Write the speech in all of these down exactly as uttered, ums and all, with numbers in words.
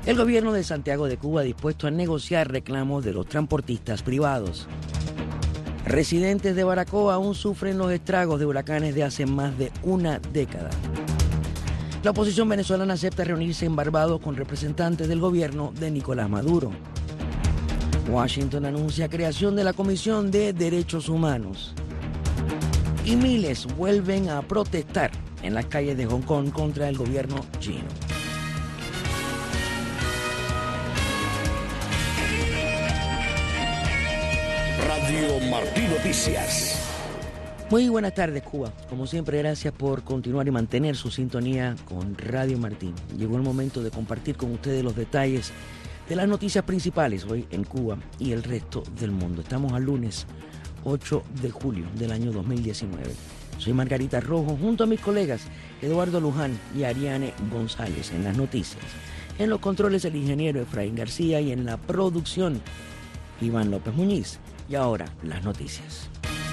El gobierno de Santiago de Cuba dispuesto a negociar reclamos de los transportistas privados. Residentes de Baracoa aún sufren los estragos de huracanes de hace más de una década. La oposición venezolana acepta reunirse en Barbados con representantes del gobierno de Nicolás Maduro. Washington anuncia creación de la Comisión de Derechos Humanos. Y miles vuelven a protestar en las calles de Hong Kong contra el gobierno chino. Radio Martí Noticias. Muy buenas tardes, Cuba. Como siempre, gracias por continuar y mantener su sintonía con Radio Martí. Llegó el momento de compartir con ustedes los detalles de las noticias principales hoy en Cuba y el resto del mundo. Estamos al lunes ocho de julio del año dos mil diecinueve. Soy Margarita Rojo, junto a mis colegas Eduardo Luján y Ariane González en las noticias. En los controles el ingeniero Efraín García y en la producción Iván López Muñiz. Y ahora las noticias.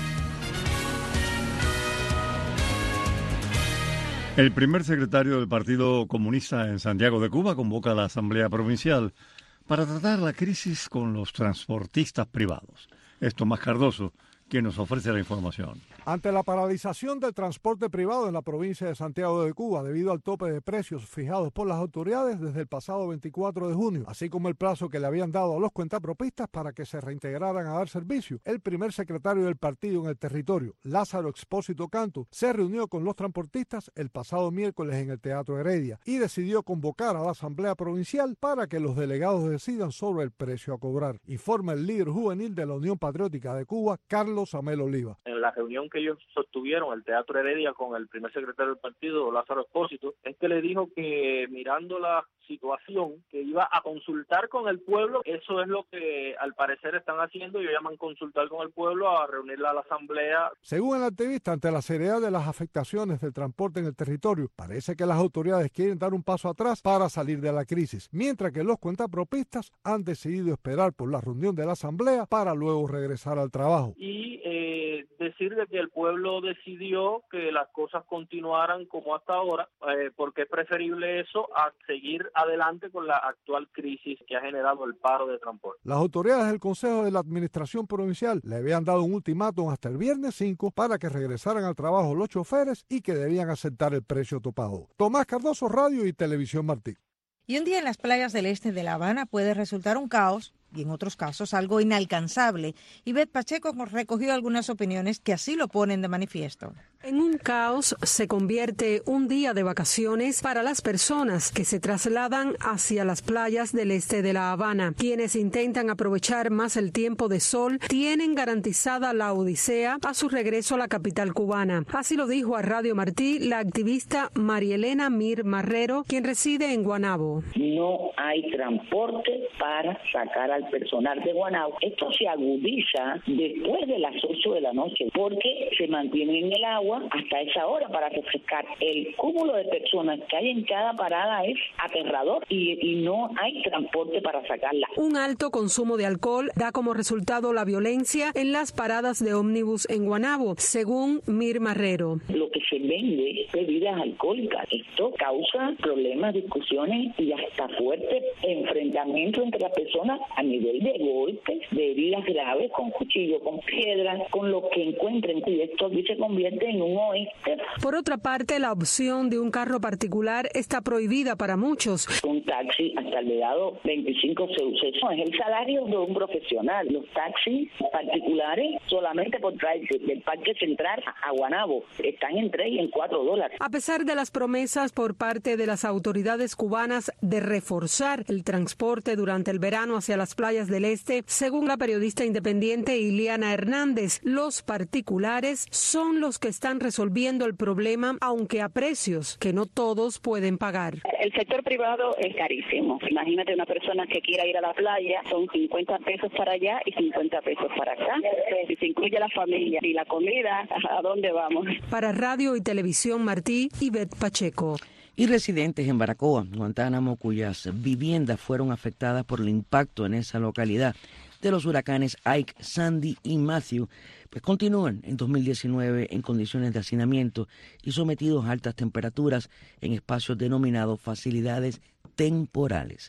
El primer secretario del Partido Comunista en Santiago de Cuba convoca a la Asamblea Provincial para tratar la crisis con los transportistas privados. Es Tomás Cardoso quien nos ofrece la información. Ante la paralización del transporte privado en la provincia de Santiago de Cuba debido al tope de precios fijados por las autoridades desde el pasado veinticuatro de junio, así como el plazo que le habían dado a los cuentapropistas para que se reintegraran a dar servicio, el primer secretario del partido en el territorio, Lázaro Expósito Cantu, se reunió con los transportistas el pasado miércoles en el Teatro Heredia y decidió convocar a la Asamblea Provincial para que los delegados decidan sobre el precio a cobrar, informa el líder juvenil de la Unión Patriótica de Cuba, Carlos Amel Oliva. En la reunión que ellos sostuvieron, el Teatro Heredia, con el primer secretario del partido, Lázaro Expósito, es que le dijo que mirando la situación, que iba a consultar con el pueblo. Eso es lo que al parecer están haciendo. Ellos llaman consultar con el pueblo, a reunirla a la asamblea. Según el activista, ante la seriedad de las afectaciones del transporte en el territorio, parece que las autoridades quieren dar un paso atrás para salir de la crisis, mientras que los cuentapropistas han decidido esperar por la reunión de la asamblea para luego regresar al trabajo. Y eh, decir de que el pueblo decidió que las cosas continuaran como hasta ahora, eh, porque es preferible eso a seguir adelante con la actual crisis que ha generado el paro de transporte. Las autoridades del Consejo de la Administración Provincial le habían dado un ultimátum hasta el viernes cinco para que regresaran al trabajo los choferes y que debían aceptar el precio topado. Tomás Cardoso, Radio y Televisión Martí. Y un día en las playas del este de La Habana puede resultar un caos y en otros casos algo inalcanzable. Ivette Pacheco recogió algunas opiniones que así lo ponen de manifiesto. En un caos se convierte un día de vacaciones para las personas que se trasladan hacia las playas del este de La Habana. Quienes intentan aprovechar más el tiempo de sol tienen garantizada la odisea a su regreso a la capital cubana. Así lo dijo a Radio Martí la activista Marielena Mir Marrero, quien reside en Guanabo. No hay transporte para sacar al personal de Guanabo. Esto se agudiza después de las ocho de la noche porque se mantienen en el agua hasta esa hora para refrescar. El cúmulo de personas que hay en cada parada es aterrador y, y no hay transporte para sacarla. Un alto consumo de alcohol da como resultado la violencia en las paradas de ómnibus en Guanabo, según Mir Marrero. Lo que se vende es bebidas alcohólicas. Esto causa problemas, discusiones y hasta fuertes enfrentamientos entre las personas a nivel de golpes, de heridas graves, con cuchillo, con piedras, con lo que encuentren. Y esto aquí se convierte en un oeste. Por otra parte, la opción de un carro particular está prohibida para muchos. Un taxi hasta el dado veinticinco ceros. Es el salario de un profesional. Los taxis particulares solamente por traer del Parque Central a Guanabo están en tres y en cuatro dólares. A pesar de las promesas por parte de las autoridades cubanas de reforzar el transporte durante el verano hacia las playas del este, según la periodista independiente Iliana Hernández, los particulares son los que están resolviendo el problema, aunque a precios que no todos pueden pagar. El sector privado es carísimo. Imagínate una persona que quiera ir a la playa, son cincuenta pesos para allá y cincuenta pesos para acá. Si se incluye la familia y la comida, ¿a dónde vamos? Para Radio y Televisión Martí, Ivette Pacheco. Y residentes en Baracoa, Guantánamo, cuyas viviendas fueron afectadas por el impacto en esa localidad de los huracanes Ike, Sandy y Matthew, pues continúan en dos mil diecinueve en condiciones de hacinamiento y sometidos a altas temperaturas en espacios denominados facilidades temporales.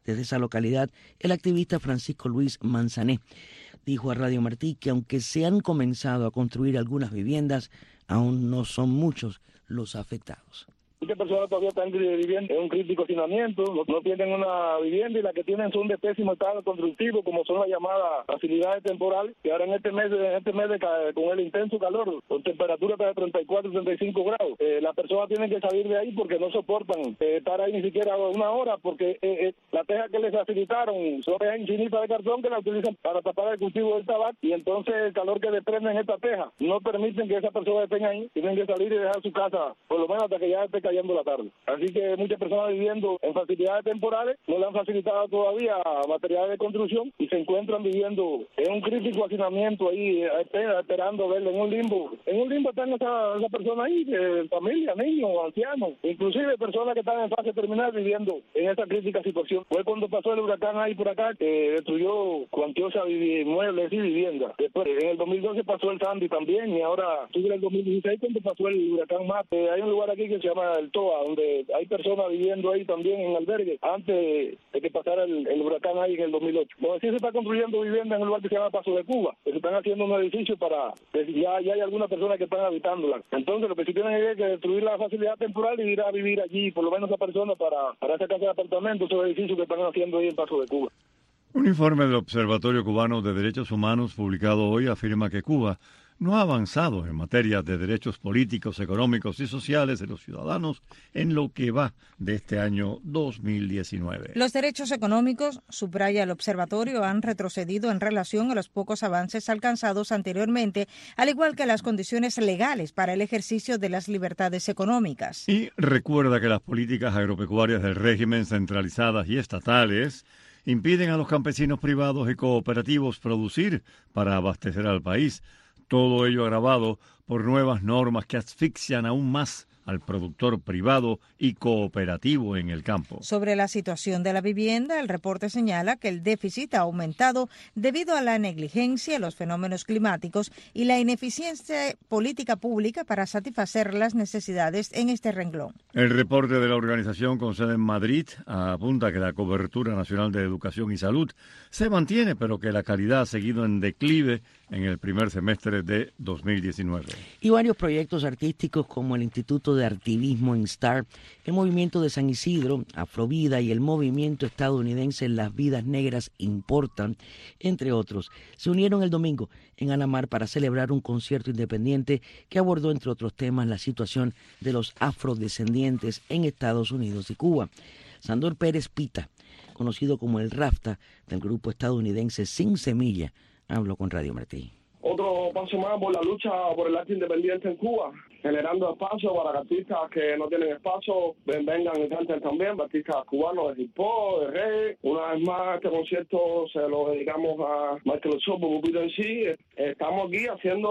Desde esa localidad, el activista Francisco Luis Manzané dijo a Radio Martí que aunque se han comenzado a construir algunas viviendas, aún no son muchos los afectados. Muchas personas todavía están viviendo en un crítico hacinamiento, no, no tienen una vivienda y las que tienen son de pésimo estado constructivo, como son las llamadas facilidades temporales, que ahora en este mes, en este mes de, con el intenso calor, con temperatura de treinta y cuatro, treinta y cinco grados, eh, las personas tienen que salir de ahí porque no soportan eh, estar ahí ni siquiera una hora, porque eh, eh, la teja que les facilitaron son tejas infinitas de cartón que la utilizan para tapar el cultivo del tabaco, y entonces el calor que desprenden esta teja no permiten que esas personas estén ahí, tienen que salir y dejar su casa, por lo menos hasta que ya esté cayendo la tarde. Así que muchas personas viviendo en facilidades temporales no le han facilitado todavía materiales de construcción y se encuentran viviendo en un crítico hacinamiento ahí, esperando verlo en un limbo. En un limbo están esas esa personas ahí, de familia, niños, ancianos, inclusive personas que están en fase terminal viviendo en esa crítica situación. Fue cuando pasó el huracán ahí por acá, que destruyó cuantiosa muebles y viviendas. Después, en el dos mil doce pasó el Sandy también, y ahora tuve el dos mil dieciséis cuando pasó el huracán Mate. Hay un lugar aquí que se llama el Toa, donde hay personas viviendo ahí también en albergue antes de que pasara el, el huracán ahí en el dos mil ocho. Donde sí se está construyendo vivienda en un lugar que se llama Paso de Cuba, que se están haciendo un edificio para, ya, ya hay algunas personas que están habitándola. Entonces lo que sí tienen es que destruir la facilidad temporal y ir a vivir allí, por lo menos esa persona, para, para esa casa de apartamentos, esos edificios que están haciendo ahí en Paso de Cuba. Un informe del Observatorio Cubano de Derechos Humanos publicado hoy afirma que Cuba no ha avanzado en materia de derechos políticos, económicos y sociales de los ciudadanos en lo que va de este año dos mil diecinueve. Los derechos económicos, subraya el observatorio, han retrocedido en relación a los pocos avances alcanzados anteriormente, al igual que las condiciones legales para el ejercicio de las libertades económicas. Y recuerda que las políticas agropecuarias del régimen, centralizadas y estatales, impiden a los campesinos privados y cooperativos producir para abastecer al país. Todo ello agravado por nuevas normas que asfixian aún más al productor privado y cooperativo en el campo. Sobre la situación de la vivienda, el reporte señala que el déficit ha aumentado debido a la negligencia, los fenómenos climáticos y la ineficiencia política pública para satisfacer las necesidades en este renglón. El reporte de la organización con sede en Madrid apunta que la cobertura nacional de educación y salud se mantiene, pero que la calidad ha seguido en declive en el primer semestre de dos mil diecinueve. Y varios proyectos artísticos como el Instituto de Artivismo Instar, el Movimiento de San Isidro, Afrovida y el Movimiento Estadounidense Las Vidas Negras Importan, entre otros, se unieron el domingo en Alamar para celebrar un concierto independiente que abordó, entre otros temas, la situación de los afrodescendientes en Estados Unidos y Cuba. Sandor Pérez Pita, conocido como el Rafta del grupo estadounidense Sin Semilla, habló con Radio Martí. Otro paso más por la lucha por el arte independiente en Cuba, generando espacio para que artistas que no tienen espacio vengan y canten también, artistas cubanos de hip hop, de reggae. Una vez más, este concierto se lo dedicamos a Michael Sopo, Pupito en sí. Estamos aquí haciendo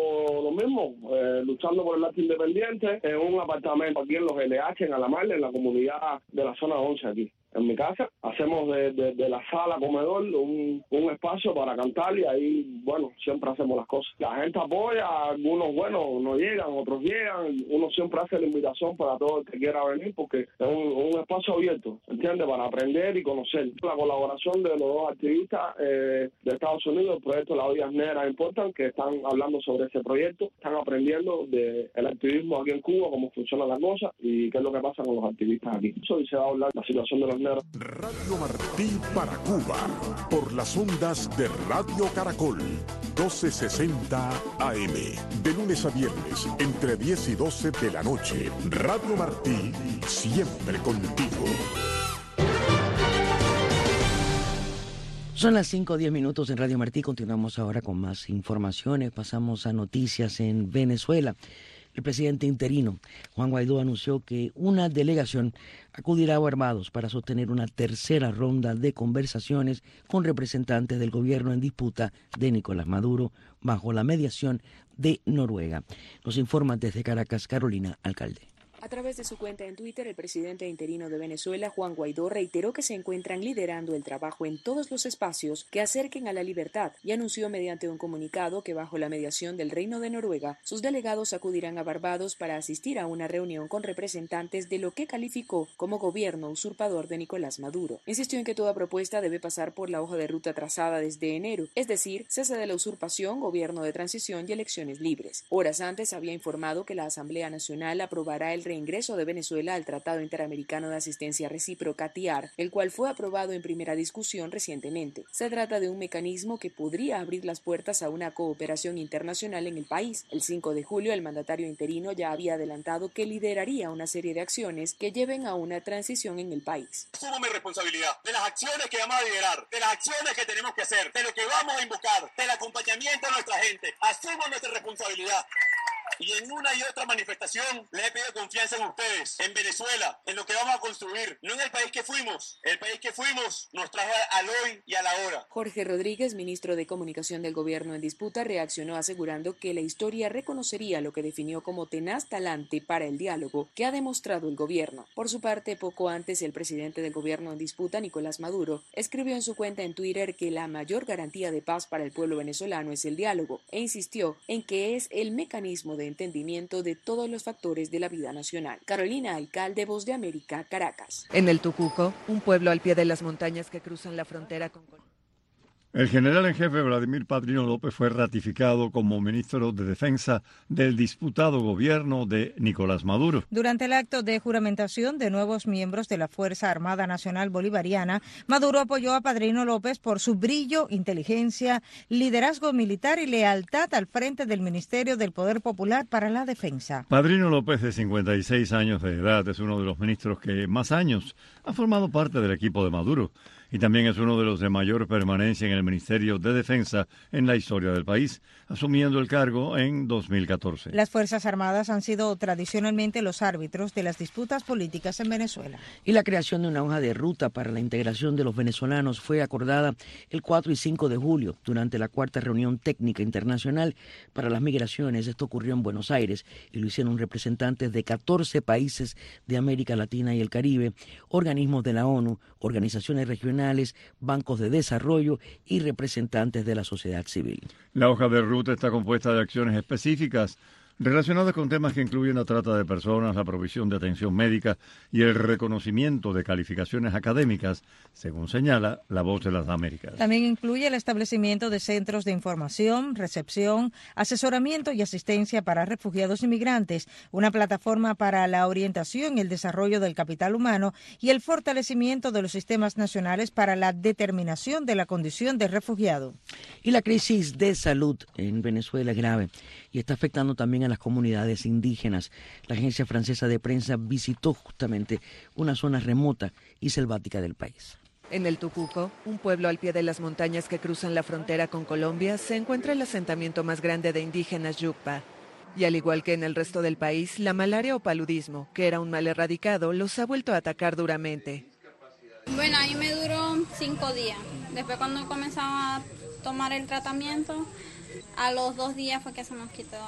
lo mismo, eh, luchando por el arte independiente en un apartamento aquí en los L H, en Alamar, en la comunidad de la zona once aquí. En mi casa hacemos de, de, de la sala comedor un, un espacio para cantar y ahí, bueno, siempre hacemos las cosas. La gente apoya, algunos, bueno, no llegan, otros llegan. Uno siempre hace la invitación para todo el que quiera venir porque es un, un espacio abierto, ¿entiendes? Para aprender y conocer. La colaboración de los dos activistas eh, de Estados Unidos, el proyecto Las Vidas Negras Importan, que están hablando sobre ese proyecto, están aprendiendo del activismo aquí en Cuba, cómo funciona la cosa y qué es lo que pasa con los activistas aquí. Eso y se va a hablar de la situación de los Radio Martí para Cuba, por las ondas de Radio Caracol, doce sesenta A M, de lunes a viernes, entre diez y doce de la noche. Radio Martí, siempre contigo. Son las cinco o diez minutos en Radio Martí. Continuamos ahora con más informaciones. Pasamos a noticias en Venezuela. El presidente interino, Juan Guaidó, anunció que una delegación acudirá a Barbados para sostener una tercera ronda de conversaciones con representantes del gobierno en disputa de Nicolás Maduro bajo la mediación de Noruega. Nos informa desde Caracas Carolina Alcalde. A través de su cuenta en Twitter, el presidente interino de Venezuela, Juan Guaidó, reiteró que se encuentran liderando el trabajo en todos los espacios que acerquen a la libertad y anunció mediante un comunicado que bajo la mediación del Reino de Noruega, sus delegados acudirán a Barbados para asistir a una reunión con representantes de lo que calificó como gobierno usurpador de Nicolás Maduro. Insistió en que toda propuesta debe pasar por la hoja de ruta trazada desde enero, es decir, cese de la usurpación, gobierno de transición y elecciones libres. Horas antes había informado que la Asamblea Nacional aprobará el reingreso de Venezuela al Tratado Interamericano de Asistencia Recíproca T I A R, el cual fue aprobado en primera discusión recientemente. Se trata de un mecanismo que podría abrir las puertas a una cooperación internacional en el país. El cinco de julio, el mandatario interino ya había adelantado que lideraría una serie de acciones que lleven a una transición en el país. Asumo mi responsabilidad de las acciones que vamos a liderar, de las acciones que tenemos que hacer, de lo que vamos a invocar, del acompañamiento a nuestra gente. Asumo nuestra responsabilidad. Y en una y otra manifestación les he pedido confianza en ustedes, en Venezuela, en lo que vamos a construir, no en el país que fuimos. El país que fuimos nos trajo al hoy y a la hora. Jorge Rodríguez, ministro de Comunicación del gobierno en disputa, reaccionó asegurando que la historia reconocería lo que definió como tenaz talante para el diálogo que ha demostrado el gobierno. Por su parte, poco antes, el presidente del gobierno en disputa, Nicolás Maduro, escribió en su cuenta en Twitter que la mayor garantía de paz para el pueblo venezolano es el diálogo e insistió en que es el mecanismo de entendimiento de todos los factores de la vida nacional. Carolina Alcalde, Voz de América, Caracas. En el Tucuco, un pueblo al pie de las montañas que cruzan la frontera con Colombia. El general en jefe Vladimir Padrino López fue ratificado como ministro de Defensa del disputado gobierno de Nicolás Maduro. Durante el acto de juramentación de nuevos miembros de la Fuerza Armada Nacional Bolivariana, Maduro apoyó a Padrino López por su brillo, inteligencia, liderazgo militar y lealtad al frente del Ministerio del Poder Popular para la Defensa. Padrino López, de cincuenta y seis años de edad, es uno de los ministros que más años ha formado parte del equipo de Maduro. Y también es uno de los de mayor permanencia en el Ministerio de Defensa en la historia del país, asumiendo el cargo en dos mil catorce. Las Fuerzas Armadas han sido tradicionalmente los árbitros de las disputas políticas en Venezuela. Y la creación de una hoja de ruta para la integración de los venezolanos fue acordada el cuatro y cinco de julio durante la cuarta reunión técnica internacional para las migraciones. Esto ocurrió en Buenos Aires y lo hicieron representantes de catorce países de América Latina y el Caribe, organismos de la ONU, organizaciones regionales, bancos de desarrollo y representantes de la sociedad civil. La hoja de ruta está compuesta de acciones específicas relacionadas con temas que incluyen la trata de personas, la provisión de atención médica y el reconocimiento de calificaciones académicas, según señala La Voz de las Américas. También incluye el establecimiento de centros de información, recepción, asesoramiento y asistencia para refugiados y migrantes, una plataforma para la orientación y el desarrollo del capital humano y el fortalecimiento de los sistemas nacionales para la determinación de la condición de refugiado. Y la crisis de salud en Venezuela es grave y está afectando también a las comunidades indígenas. La agencia francesa de prensa visitó justamente una zona remota y selvática del país. En el Tucuco, un pueblo al pie de las montañas que cruzan la frontera con Colombia, se encuentra el asentamiento más grande de indígenas Yucpa. Y al igual que en el resto del país, la malaria o paludismo, que era un mal erradicado, los ha vuelto a atacar duramente. Bueno, ahí me duró cinco días. Después cuando comenzaba a tomar el tratamiento, a los dos días fue que se nos quitó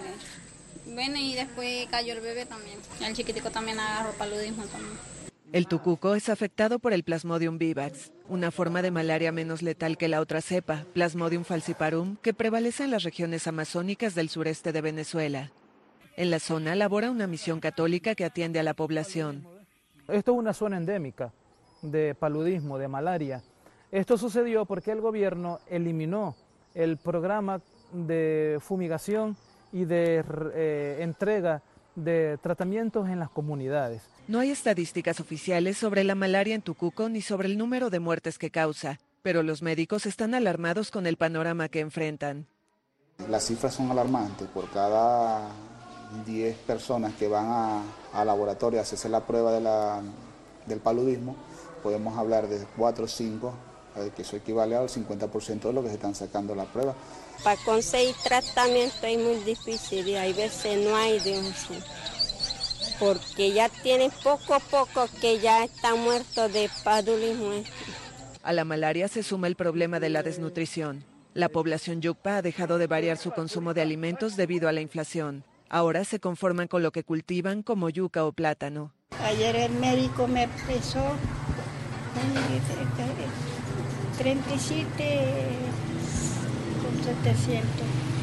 el... Bueno, y después cayó el bebé también. El chiquitico también agarró paludismo también. El Tucuco es afectado por el Plasmodium vivax, una forma de malaria menos letal que la otra cepa, Plasmodium falciparum, que prevalece en las regiones amazónicas del sureste de Venezuela. En la zona labora una misión católica que atiende a la población. Esto es una zona endémica de paludismo, de malaria. Esto sucedió porque el gobierno eliminó el programa de fumigación y de eh, entrega de tratamientos en las comunidades. No hay estadísticas oficiales sobre la malaria en Tucuco ni sobre el número de muertes que causa, pero los médicos están alarmados con el panorama que enfrentan. Las cifras son alarmantes. Por cada diez personas que van a, a laboratorio a hacerse la prueba de la, del paludismo, podemos hablar de cuatro o cinco, que eso equivale al cincuenta por ciento de lo que se están sacando la prueba. Para conseguir tratamiento es muy difícil y hay veces no hay de eso, porque ya tienen poco a poco que ya están muertos de paludismo. A la malaria se suma el problema de la desnutrición. La población yucpa ha dejado de variar su consumo de alimentos debido a la inflación. Ahora se conforman con lo que cultivan como yuca o plátano. Ayer el médico me pesó treinta y siete con setecientos.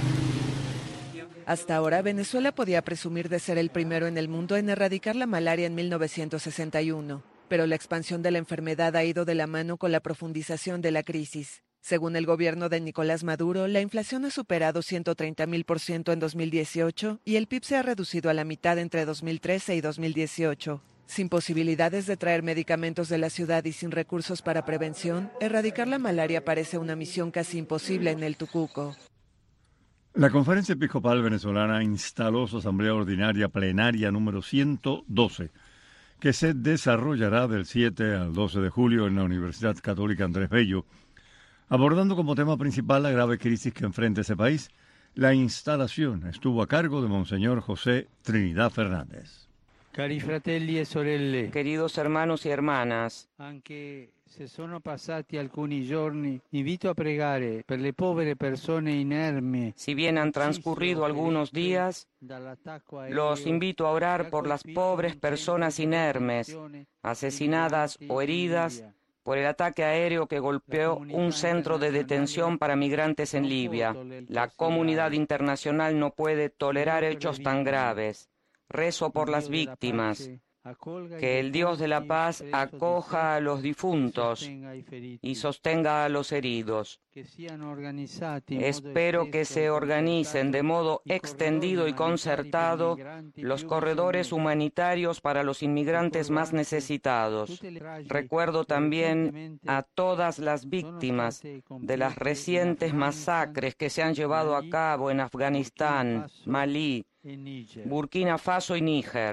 Hasta ahora, Venezuela podía presumir de ser el primero en el mundo en erradicar la malaria en mil novecientos sesenta y uno, pero la expansión de la enfermedad ha ido de la mano con la profundización de la crisis. Según el gobierno de Nicolás Maduro, la inflación ha superado ciento treinta mil por ciento en dos mil dieciocho y el P I B se ha reducido a la mitad entre dos mil trece y dos mil dieciocho. Sin posibilidades de traer medicamentos de la ciudad y sin recursos para prevención, erradicar la malaria parece una misión casi imposible en el Tucuco. La Conferencia Episcopal Venezolana instaló su Asamblea Ordinaria Plenaria número ciento doce, que se desarrollará del siete al doce de julio en la Universidad Católica Andrés Bello, abordando como tema principal la grave crisis que enfrenta ese país. La instalación estuvo a cargo de Monseñor José Trinidad Fernández. Cari fratelli e sorelle, queridos hermanos y hermanas, anche se sono passati alcuni giorni, invito a pregare per le povere persone inermi. Si bien han transcurrido algunos días, los invito a orar por las pobres personas inermes, asesinadas o heridas por el ataque aéreo que golpeó un centro de detención para migrantes en Libia. La comunidad internacional no puede tolerar hechos tan graves. Rezo por las víctimas, que el Dios de la paz acoja a los difuntos y sostenga a los heridos. Espero que se organicen de modo extendido y concertado los corredores humanitarios para los inmigrantes más necesitados. Recuerdo también a todas las víctimas de las recientes masacres que se han llevado a cabo en Afganistán, Malí, Burkina Faso y Níger.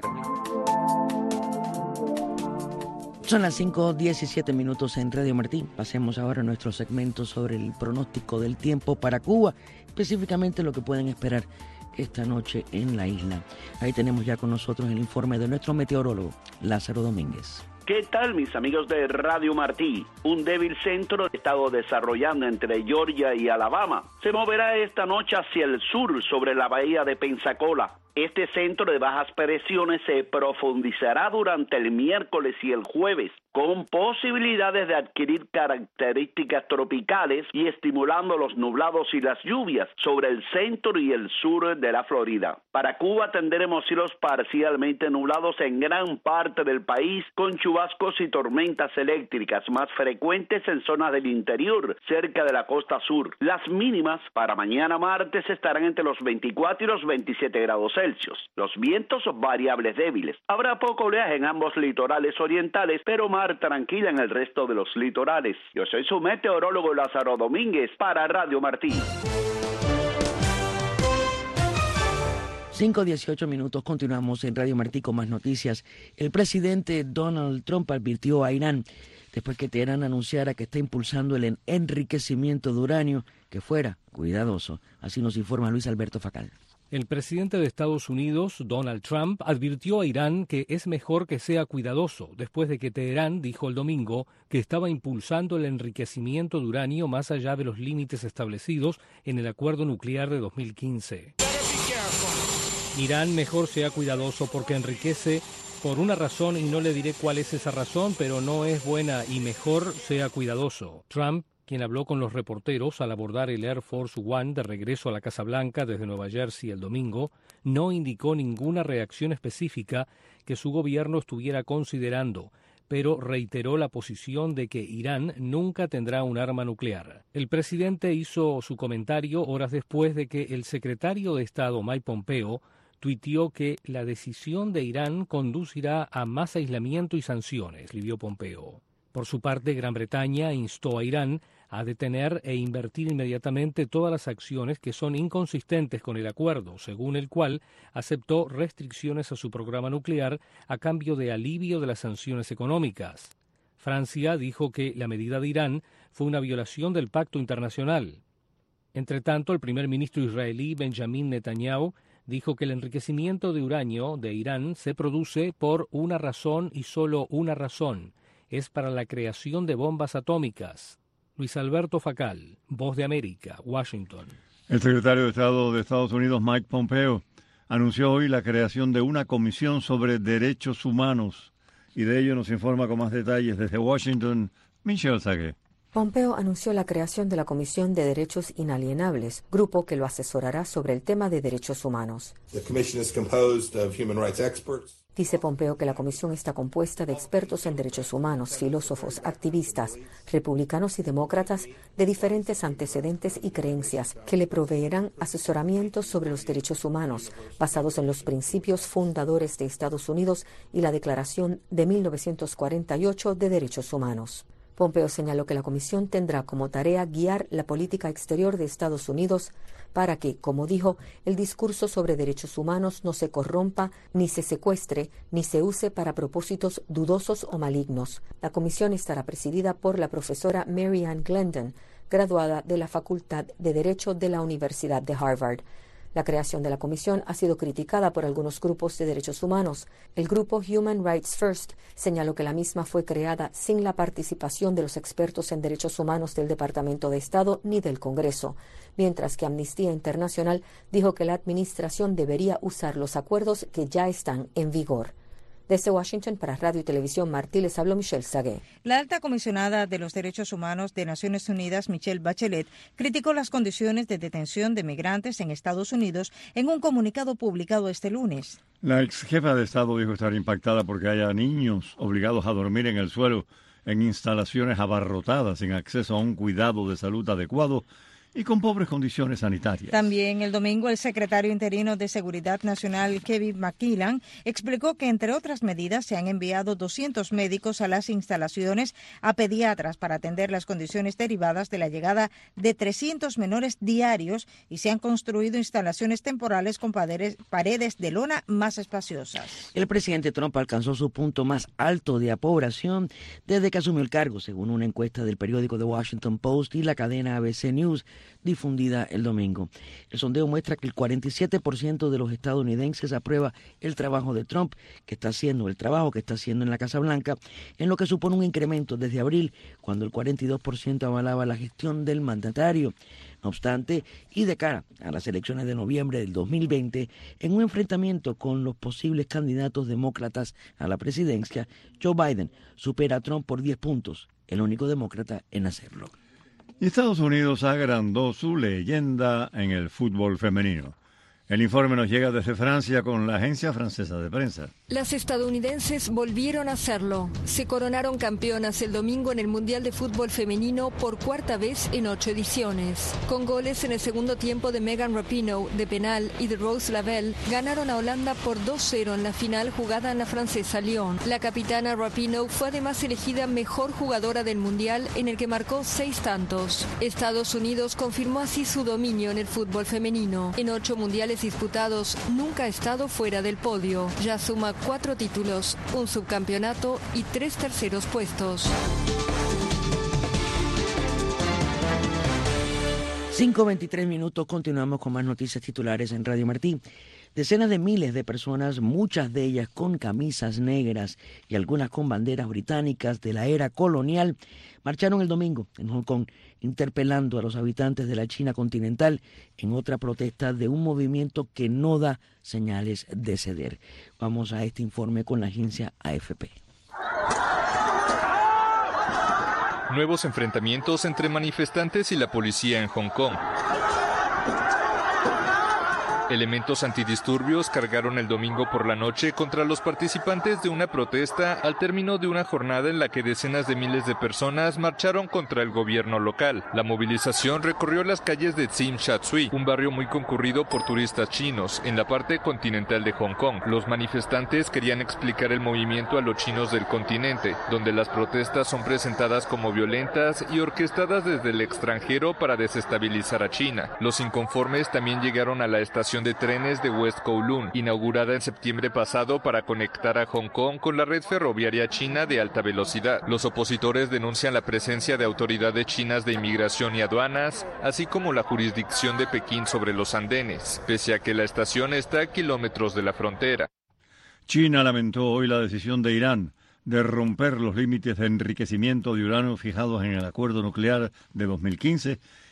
Son las cinco diecisiete minutos en Radio Martí. Pasemos ahora a nuestro segmento sobre el pronóstico del tiempo para Cuba, específicamente lo que pueden esperar esta noche en la isla. Ahí tenemos ya con nosotros el informe de nuestro meteorólogo, Lázaro Domínguez. ¿Qué tal, mis amigos de Radio Martí? Un débil centro ha estado desarrollando entre Georgia y Alabama. Se moverá esta noche hacia el sur sobre la bahía de Pensacola. Este centro de bajas presiones se profundizará durante el miércoles y el jueves, con posibilidades de adquirir características tropicales y estimulando los nublados y las lluvias sobre el centro y el sur de la Florida. Para Cuba tendremos cielos parcialmente nublados en gran parte del país, con chubascos y tormentas eléctricas más frecuentes en zonas del interior, cerca de la costa sur. Las mínimas para mañana martes estarán entre los veinticuatro y los veintisiete grados Celsius. Los vientos variables débiles. Habrá poco oleaje en ambos litorales orientales, pero mar tranquila en el resto de los litorales. Yo soy su meteorólogo Lázaro Domínguez para Radio Martí. cinco dieciocho minutos, continuamos en Radio Martí con más noticias. El presidente Donald Trump advirtió a Irán, después que Teherán anunciara que está impulsando el enriquecimiento de uranio, que fuera cuidadoso. Así nos informa Luis Alberto Facal. El presidente de Estados Unidos, Donald Trump, advirtió a Irán que es mejor que sea cuidadoso, después de que Teherán dijo el domingo que estaba impulsando el enriquecimiento de uranio más allá de los límites establecidos en el acuerdo nuclear de dos mil quince. Irán mejor sea cuidadoso porque enriquece por una razón y no le diré cuál es esa razón, pero no es buena y mejor sea cuidadoso. Trump, quien habló con los reporteros al abordar el Air Force One de regreso a la Casa Blanca desde Nueva Jersey el domingo, no indicó ninguna reacción específica que su gobierno estuviera considerando, pero reiteró la posición de que Irán nunca tendrá un arma nuclear. El presidente hizo su comentario horas después de que el secretario de Estado Mike Pompeo tuiteó que la decisión de Irán conducirá a más aislamiento y sanciones, escribió Pompeo. Por su parte, Gran Bretaña instó a Irán a detener e invertir inmediatamente todas las acciones que son inconsistentes con el acuerdo, según el cual aceptó restricciones a su programa nuclear a cambio de alivio de las sanciones económicas. Francia dijo que la medida de Irán fue una violación del pacto internacional. Entre tanto, el primer ministro israelí Benjamin Netanyahu dijo que el enriquecimiento de uranio de Irán se produce por una razón y solo una razón: es para la creación de bombas atómicas. Luis Alberto Facal, Voz de América, Washington. El secretario de Estado de Estados Unidos, Mike Pompeo, anunció hoy la creación de una comisión sobre derechos humanos. Y de ello nos informa con más detalles desde Washington, Michelle Sagué. Pompeo anunció la creación de la Comisión de Derechos Inalienables, grupo que lo asesorará sobre el tema de derechos humanos. Dice Pompeo que la comisión está compuesta de expertos en derechos humanos, filósofos, activistas, republicanos y demócratas de diferentes antecedentes y creencias, que le proveerán asesoramiento sobre los derechos humanos, basados en los principios fundadores de Estados Unidos y la Declaración de mil novecientos cuarenta y ocho de Derechos Humanos. Pompeo señaló que la comisión tendrá como tarea guiar la política exterior de Estados Unidos para que, como dijo, el discurso sobre derechos humanos no se corrompa, ni se secuestre, ni se use para propósitos dudosos o malignos. La comisión estará presidida por la profesora Mary Ann Glendon, graduada de la Facultad de Derecho de la Universidad de Harvard. La creación de la comisión ha sido criticada por algunos grupos de derechos humanos. El grupo Human Rights First señaló que la misma fue creada sin la participación de los expertos en derechos humanos del Departamento de Estado ni del Congreso, mientras que Amnistía Internacional dijo que la administración debería usar los acuerdos que ya están en vigor. Desde Washington, para Radio y Televisión Martí, les habló Michelle Sagué. La alta comisionada de los Derechos Humanos de Naciones Unidas, Michelle Bachelet, criticó las condiciones de detención de migrantes en Estados Unidos en un comunicado publicado este lunes. La ex jefa de Estado dijo estar impactada porque haya niños obligados a dormir en el suelo en instalaciones abarrotadas sin acceso a un cuidado de salud adecuado y con pobres condiciones sanitarias. También el domingo el secretario interino de Seguridad Nacional, Kevin McKillan, explicó que entre otras medidas se han enviado doscientos médicos a las instalaciones, a pediatras para atender las condiciones derivadas de la llegada de trescientos menores diarios y se han construido instalaciones temporales con paredes, paredes de lona más espaciosas. El presidente Trump alcanzó su punto más alto de aprobación desde que asumió el cargo, según una encuesta del periódico The Washington Post y la cadena A B C News, difundida el domingo. El sondeo muestra que el cuarenta y siete por ciento de los estadounidenses aprueba el trabajo de Trump, que está haciendo el trabajo que está haciendo en la Casa Blanca, en lo que supone un incremento desde abril, cuando el cuarenta y dos por ciento avalaba la gestión del mandatario. No obstante, y de cara a las elecciones de noviembre del dos mil veinte, en un enfrentamiento con los posibles candidatos demócratas a la presidencia, Joe Biden supera a Trump por diez puntos, el único demócrata en hacerlo. Y Estados Unidos agrandó su leyenda en el fútbol femenino. El informe nos llega desde Francia con la agencia francesa de prensa. Las estadounidenses volvieron a hacerlo. Se coronaron campeonas el domingo en el Mundial de Fútbol Femenino por cuarta vez en ocho ediciones. Con goles en el segundo tiempo de Megan Rapinoe de penal y de Rose Lavelle, ganaron a Holanda por dos cero en la final jugada en la francesa Lyon. La capitana Rapinoe fue además elegida mejor jugadora del Mundial, en el que marcó seis tantos. Estados Unidos confirmó así su dominio en el fútbol femenino. En ocho mundiales disputados, nunca ha estado fuera del podio. Ya suma cuatro títulos, un subcampeonato y tres terceros puestos. cinco veintitrés minutos, continuamos con más noticias titulares en Radio Martí. Decenas de miles de personas, muchas de ellas con camisas negras y algunas con banderas británicas de la era colonial, marcharon el domingo en Hong Kong, interpelando a los habitantes de la China continental en otra protesta de un movimiento que no da señales de ceder. Vamos a este informe con la agencia A F P. Nuevos enfrentamientos entre manifestantes y la policía en Hong Kong. Elementos antidisturbios cargaron el domingo por la noche contra los participantes de una protesta al término de una jornada en la que decenas de miles de personas marcharon contra el gobierno local. La movilización recorrió las calles de Tsim Sha Tsui, un barrio muy concurrido por turistas chinos en la parte continental de Hong Kong. Los manifestantes querían explicar el movimiento a los chinos del continente, donde las protestas son presentadas como violentas y orquestadas desde el extranjero para desestabilizar a China. Los inconformes también llegaron a la estación de trenes de West Kowloon, inaugurada en septiembre pasado para conectar a Hong Kong con la red ferroviaria china de alta velocidad. Los opositores denuncian la presencia de autoridades chinas de inmigración y aduanas, así como la jurisdicción de Pekín sobre los andenes, pese a que la estación está a kilómetros de la frontera. China lamentó hoy la decisión de Irán de romper los límites de enriquecimiento de uranio fijados en el acuerdo nuclear de dos mil quince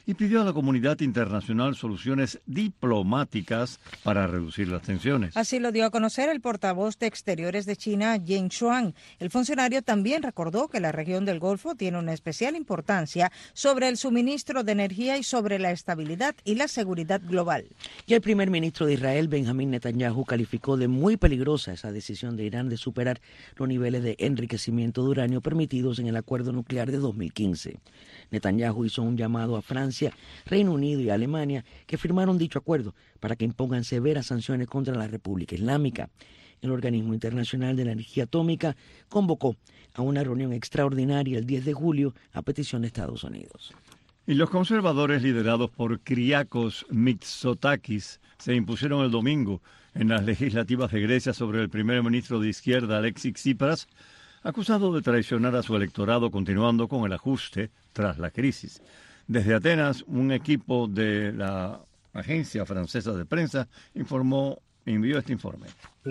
y pidió a la comunidad internacional soluciones diplomáticas para reducir las tensiones. Así lo dio a conocer el portavoz de Exteriores de China, Geng Shuang. El funcionario también recordó que la región del Golfo tiene una especial importancia sobre el suministro de energía y sobre la estabilidad y la seguridad global. Y el primer ministro de Israel, Benjamín Netanyahu, calificó de muy peligrosa esa decisión de Irán de superar los niveles de enriquecimiento de uranio permitidos en el acuerdo nuclear de dos mil quince. Netanyahu hizo un llamado a Francia, Reino Unido y Alemania, que firmaron dicho acuerdo para que impongan severas sanciones contra la República Islámica. El Organismo Internacional de la Energía Atómica convocó a una reunión extraordinaria el diez de julio a petición de Estados Unidos. Y los conservadores liderados por Kyriakos Mitsotakis se impusieron el domingo en las legislativas de Grecia sobre el primer ministro de izquierda Alexis Tsipras, acusado de traicionar a su electorado continuando con el ajuste tras la crisis. Desde Atenas, un equipo de la agencia francesa de prensa informó, envió este informe.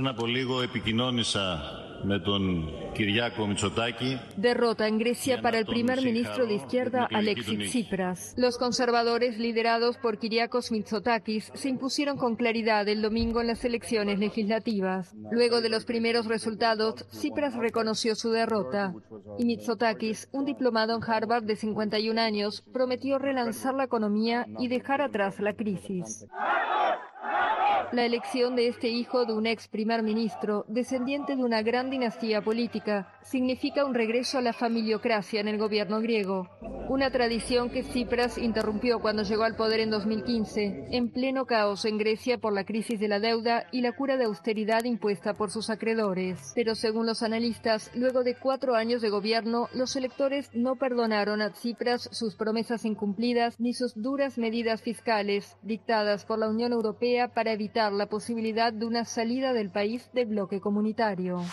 Derrota en Grecia para el primer ministro de izquierda Alexis Tsipras. Los conservadores liderados por Kyriakos Mitsotakis se impusieron con claridad el domingo en las elecciones legislativas. Luego de los primeros resultados, Tsipras reconoció su derrota y Mitsotakis, un diplomado en Harvard de cincuenta y un años, prometió relanzar la economía y dejar atrás la crisis. La elección de este hijo de un ex primer ministro, descendiente de una gran dinastía política, significa un regreso a la familiocracia en el gobierno griego, una tradición que Tsipras interrumpió cuando llegó al poder en dos mil quince, en pleno caos en Grecia por la crisis de la deuda y la cura de austeridad impuesta por sus acreedores. Pero según los analistas, luego de cuatro años de gobierno, los electores no perdonaron a Tsipras sus promesas incumplidas ni sus duras medidas fiscales dictadas por la Unión Europea para evitar la posibilidad de una salida del país del bloque comunitario.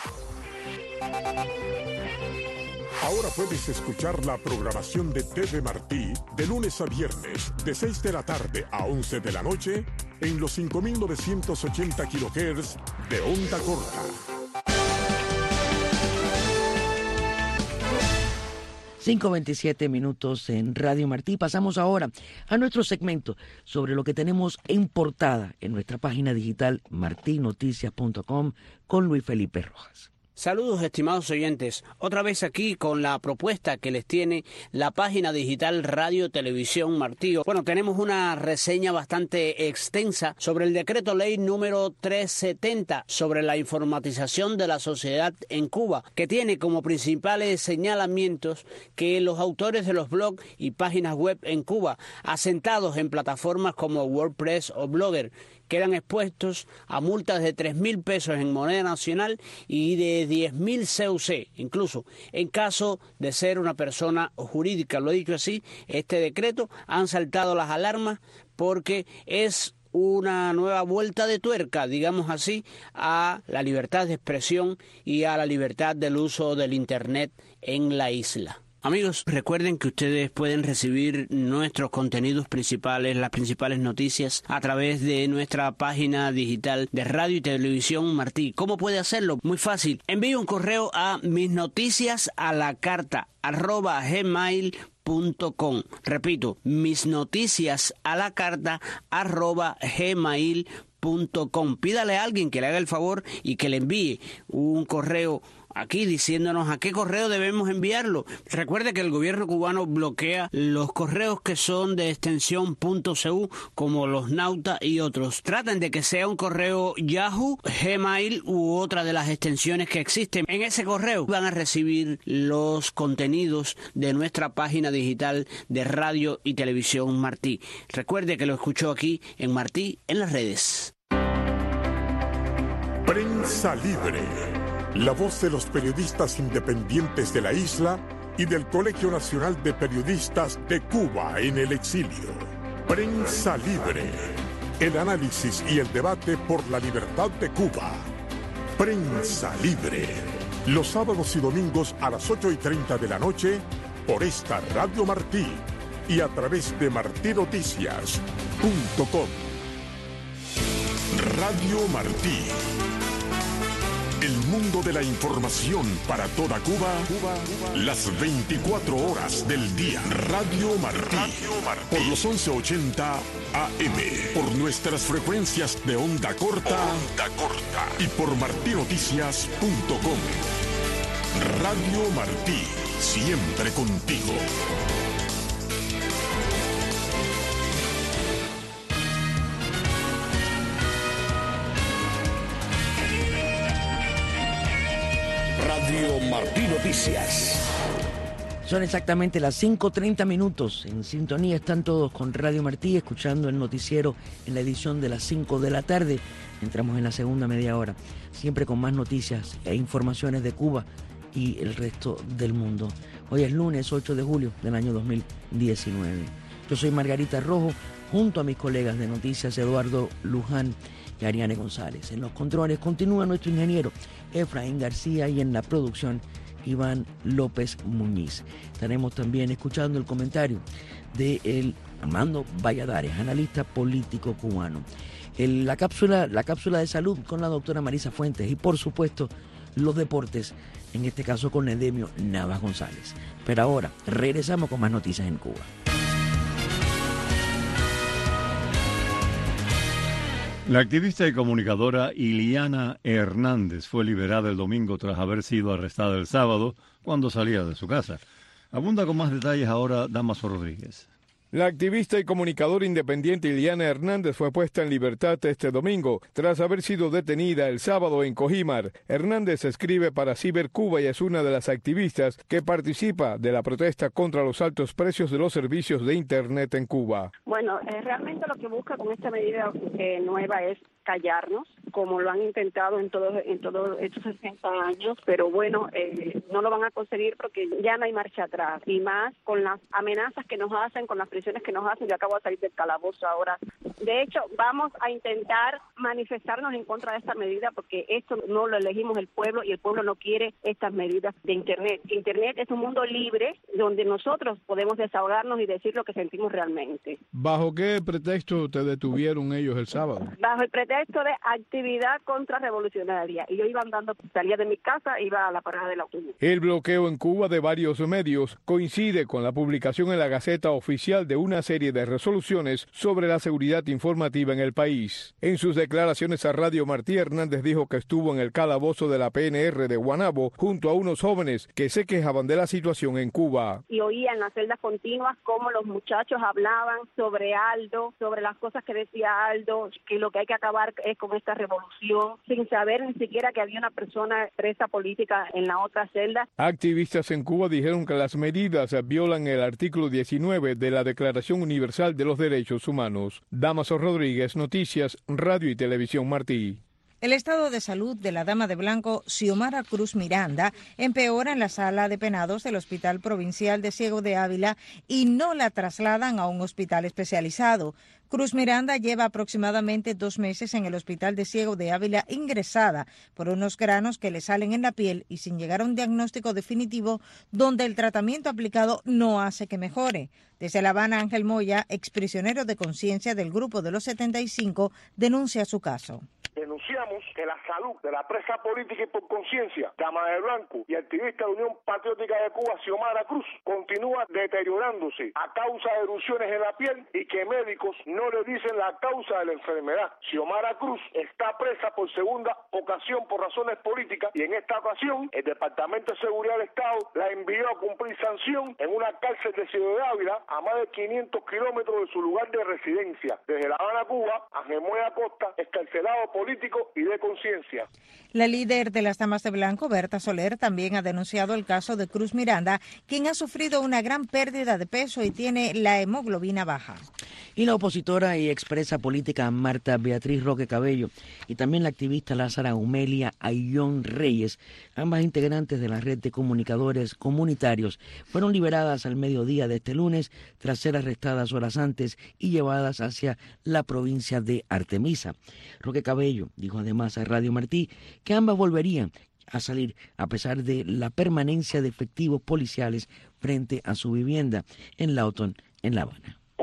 Ahora puedes escuchar la programación de T V Martí de lunes a viernes de seis de la tarde a once de la noche en los cinco mil novecientos ochenta kilohertz de onda corta. cinco veintisiete minutos en Radio Martí. Pasamos ahora a nuestro segmento sobre lo que tenemos en portada en nuestra página digital marti noticias punto com con Luis Felipe Rojas. Saludos, estimados oyentes. Otra vez aquí con la propuesta que les tiene la página digital Radio Televisión Martí. Bueno, tenemos una reseña bastante extensa sobre el decreto ley número trescientos setenta sobre la informatización de la sociedad en Cuba, que tiene como principales señalamientos que los autores de los blogs y páginas web en Cuba, asentados en plataformas como WordPress o Blogger, quedan expuestos a multas de tres mil pesos en moneda nacional y de diez mil C U C, incluso en caso de ser una persona jurídica. Lo he dicho así, este decreto han saltado las alarmas porque es una nueva vuelta de tuerca, digamos así, a la libertad de expresión y a la libertad del uso del Internet en la isla. Amigos, recuerden que ustedes pueden recibir nuestros contenidos principales, las principales noticias, a través de nuestra página digital de Radio y Televisión Martí. ¿Cómo puede hacerlo? Muy fácil. Envíe un correo a misnoticiasalacarta arroba gmail punto com. Repito, misnoticiasalacarta arroba gmail punto com. Pídale a alguien que le haga el favor y que le envíe un correo aquí diciéndonos a qué correo debemos enviarlo. Recuerde que el gobierno cubano bloquea los correos que son de extensión .cu, como los Nauta y otros. Traten de que sea un correo Yahoo, Gmail u otra de las extensiones que existen. En ese correo van a recibir los contenidos de nuestra página digital de Radio y Televisión Martí. Recuerde que lo escuchó aquí en Martí en las redes. Prensa Libre. La voz de los periodistas independientes de la isla y del Colegio Nacional de Periodistas de Cuba en el exilio. Prensa Libre. El análisis y el debate por la libertad de Cuba. Prensa Libre. Los sábados y domingos a las ocho y treinta de la noche por esta Radio Martí y a través de marti noticias punto com. Radio Martí. El mundo de la información para toda Cuba, Cuba, Cuba. Las veinticuatro horas del día. Radio Martí. Radio Martí. Por los once ochenta A M. Por nuestras frecuencias de onda corta. Onda corta. Y por martí noticias punto com. Radio Martí. Siempre contigo. Radio Martí Noticias. Son exactamente las cinco treinta minutos. En sintonía están todos con Radio Martí, escuchando el noticiero en la edición de las cinco de la tarde. Entramos en la segunda media hora, siempre con más noticias e informaciones de Cuba y el resto del mundo. Hoy es lunes ocho de julio del año dos mil diecinueve. Yo soy Margarita Rojo, junto a mis colegas de noticias Eduardo Luján y Ariane González. En los controles continúa nuestro ingeniero Efraín García y en la producción Iván López Muñiz. Estaremos también escuchando el comentario de el Armando Valladares, analista político cubano. El, la, cápsula, la cápsula de salud con la doctora Marisa Fuentes y por supuesto los deportes, en este caso con Edemio Navas González. Pero ahora regresamos con más noticias en Cuba. La activista y comunicadora Iliana Hernández fue liberada el domingo tras haber sido arrestada el sábado cuando salía de su casa. Abunda con más detalles ahora Damaso Rodríguez. La activista y comunicadora independiente Iliana Hernández fue puesta en libertad este domingo tras haber sido detenida el sábado en Cojímar. Hernández escribe para Cibercuba y es una de las activistas que participa de la protesta contra los altos precios de los servicios de Internet en Cuba. Bueno, eh, realmente lo que busca con esta medida eh, nueva es callarnos, como lo han intentado en todos en todos estos sesenta años, pero bueno, eh, no lo van a conseguir porque ya no hay marcha atrás, y más con las amenazas que nos hacen, con las prisiones que nos hacen. Yo acabo de salir del calabozo ahora. De hecho, vamos a intentar manifestarnos en contra de esta medida porque esto no lo elegimos el pueblo y el pueblo no quiere estas medidas de Internet. Internet es un mundo libre donde nosotros podemos desahogarnos y decir lo que sentimos realmente. ¿Bajo qué pretexto te detuvieron ellos el sábado? Bajo el pretexto de actividad contrarrevolucionaria. Y yo iba andando, salía de mi casa, iba a la parada del autobús. El bloqueo en Cuba de varios medios coincide con la publicación en la Gaceta Oficial de una serie de resoluciones sobre la seguridad informativa en el país. En sus declaraciones a Radio Martí, Hernández dijo que estuvo en el calabozo de la P N R de Guanabo junto a unos jóvenes que se quejaban de la situación en Cuba. Y oía en las celdas continuas cómo los muchachos hablaban sobre Aldo, sobre las cosas que decía Aldo, que lo que hay que acabar es con esta revolución, sin saber ni siquiera que había una persona presa política en la otra celda. Activistas en Cuba dijeron que las medidas violan el artículo diecinueve de la Declaración Universal de los Derechos Humanos. Damaso Rodríguez, Noticias, Radio y Televisión Martí. El estado de salud de la dama de blanco Xiomara Cruz Miranda empeora en la sala de penados del Hospital Provincial de Ciego de Ávila y no la trasladan a un hospital especializado. Cruz Miranda lleva aproximadamente dos meses en el Hospital de Ciego de Ávila ingresada por unos granos que le salen en la piel y sin llegar a un diagnóstico definitivo donde el tratamiento aplicado no hace que mejore. Desde La Habana, Ángel Moya, exprisionero de conciencia del Grupo de los setenta y cinco, denuncia su caso. Denunciamos que la salud de la presa política y por conciencia, dama de blanco y activista de la Unión Patriótica de Cuba, Xiomara Cruz, continúa deteriorándose a causa de erupciones en la piel y que médicos no le dicen la causa de la enfermedad. Xiomara Cruz está presa por segunda ocasión por razones políticas y en esta ocasión el Departamento de Seguridad del Estado la envió a cumplir sanción en una cárcel de Ciudad de Ávila a más de quinientos kilómetros de su lugar de residencia. Desde La Habana, Cuba, Ángel Moya Costa, excarcelado político y de conciencia. La líder de las Damas de Blanco, Berta Soler, también ha denunciado el caso de Cruz Miranda, quien ha sufrido una gran pérdida de peso y tiene la hemoglobina baja. Y la opositora y expresa política Marta Beatriz Roque Cabello y también la activista Lázara Humelia Ayllón Reyes, ambas integrantes de la red de comunicadores comunitarios, fueron liberadas al mediodía de este lunes tras ser arrestadas horas antes y llevadas hacia la provincia de Artemisa. Roque Cabello dijo además a Radio Martí que ambas volverían a salir a pesar de la permanencia de efectivos policiales frente a su vivienda en Lawton, en La Habana.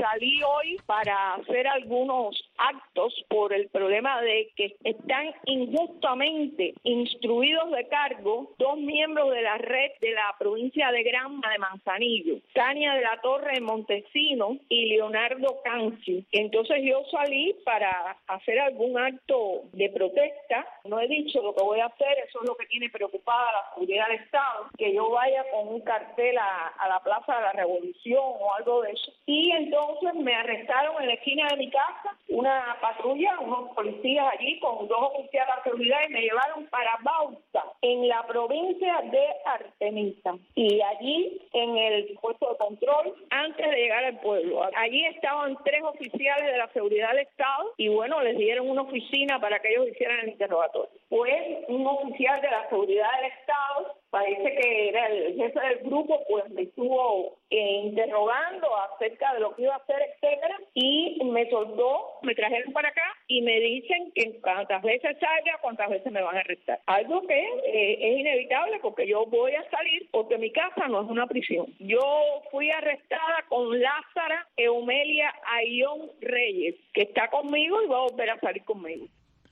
salí hoy para hacer algunos actos por el problema de que están injustamente instruidos de cargo dos miembros de la red de la provincia de Granma de Manzanillo, Tania de la Torre de Montesino y Leonardo Cancio. Entonces yo salí para hacer algún acto de protesta. No he dicho lo que voy a hacer, eso es lo que tiene preocupada la seguridad del Estado, que yo vaya con un cartel a, a la Plaza de la Revolución o algo de eso. Y entonces me arrestaron en la esquina de mi casa una patrulla, unos policías allí con dos oficiales de seguridad y me llevaron para Bauta, en la provincia de Artemisa. Y allí en el puesto de control, antes de llegar al pueblo, allí estaban tres oficiales de la seguridad del Estado y bueno, les dieron una oficina para que ellos hicieran el interrogatorio. Pues un oficial de la seguridad del Estado, parece que era el jefe del grupo, pues me estuvo eh, interrogando acerca de lo que iba a hacer, etcétera, y me soltó, me trajeron para acá y me dicen que cuántas veces salga, cuántas veces me van a arrestar. Algo que eh, es inevitable porque yo voy a salir porque mi casa no es una prisión. Yo fui arrestada con Lázara Eumelia Ayón Reyes, que está conmigo y va a volver a salir conmigo.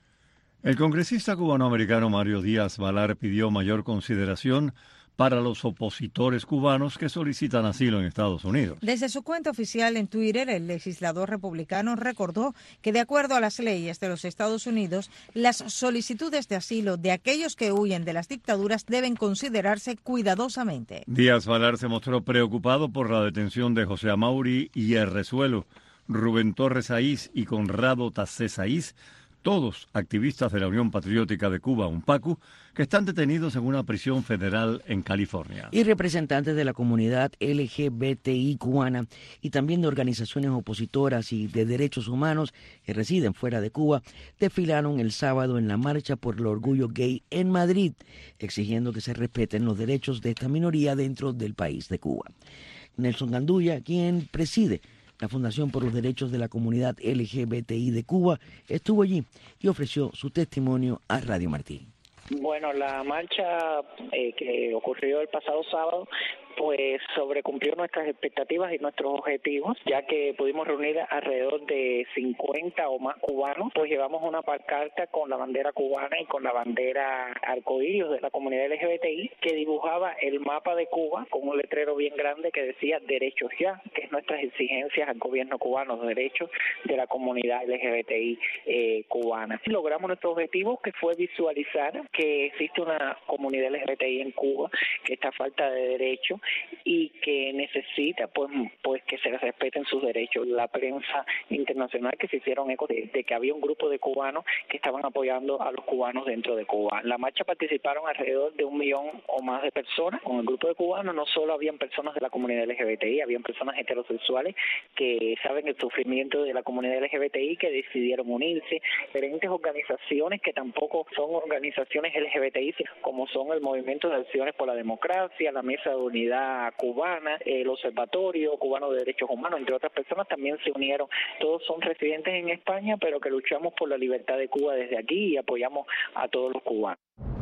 El congresista cubanoamericano Mario Díaz Valar pidió mayor consideración para los opositores cubanos que solicitan asilo en Estados Unidos. Desde su cuenta oficial en Twitter, el legislador republicano recordó que de acuerdo a las leyes de los Estados Unidos, las solicitudes de asilo de aquellos que huyen de las dictaduras deben considerarse cuidadosamente. Díaz Valar se mostró preocupado por la detención de José Amaury y Errezuelo, Rubén Torres Saiz y Conrado Tacé Saiz, todos activistas de la Unión Patriótica de Cuba, UNPACU, que están detenidos en una prisión federal en California. Y representantes de la comunidad L G B T I cubana y también de organizaciones opositoras y de derechos humanos que residen fuera de Cuba desfilaron el sábado en la Marcha por el Orgullo Gay en Madrid, exigiendo que se respeten los derechos de esta minoría dentro del país de Cuba. Nelson Gandulla, quien preside la Fundación por los Derechos de la Comunidad L G B T I de Cuba, estuvo allí y ofreció su testimonio a Radio Martín. Bueno, la marcha eh, que ocurrió el pasado sábado pues sobrecumplió nuestras expectativas y nuestros objetivos, ya que pudimos reunir alrededor de cincuenta o más cubanos, pues llevamos una pancarta con la bandera cubana y con la bandera arcoíris de la comunidad L G B T I, que dibujaba el mapa de Cuba con un letrero bien grande que decía derechos ya, que es nuestras exigencias al gobierno cubano, los derechos de la comunidad L G B T I eh, cubana. Logramos nuestro objetivo, que fue visualizar que existe una comunidad L G B T I en Cuba que está a falta de derechos y que necesita pues pues que se respeten sus derechos. La prensa internacional que se hicieron eco de, de que había un grupo de cubanos que estaban apoyando a los cubanos dentro de Cuba. En la marcha participaron alrededor de un millón o más de personas. Con el grupo de cubanos no solo habían personas de la comunidad L G B T I, habían personas heterosexuales que saben el sufrimiento de la comunidad L G B T I, que decidieron unirse, diferentes organizaciones que tampoco son organizaciones L G B T I, como son el Movimiento de Acciones por la Democracia, la Mesa de Unidad Cubana, el Observatorio Cubano de Derechos Humanos, entre otras personas, también se unieron. Todos son residentes en España, pero que luchamos por la libertad de Cuba desde aquí y apoyamos a todos los cubanos.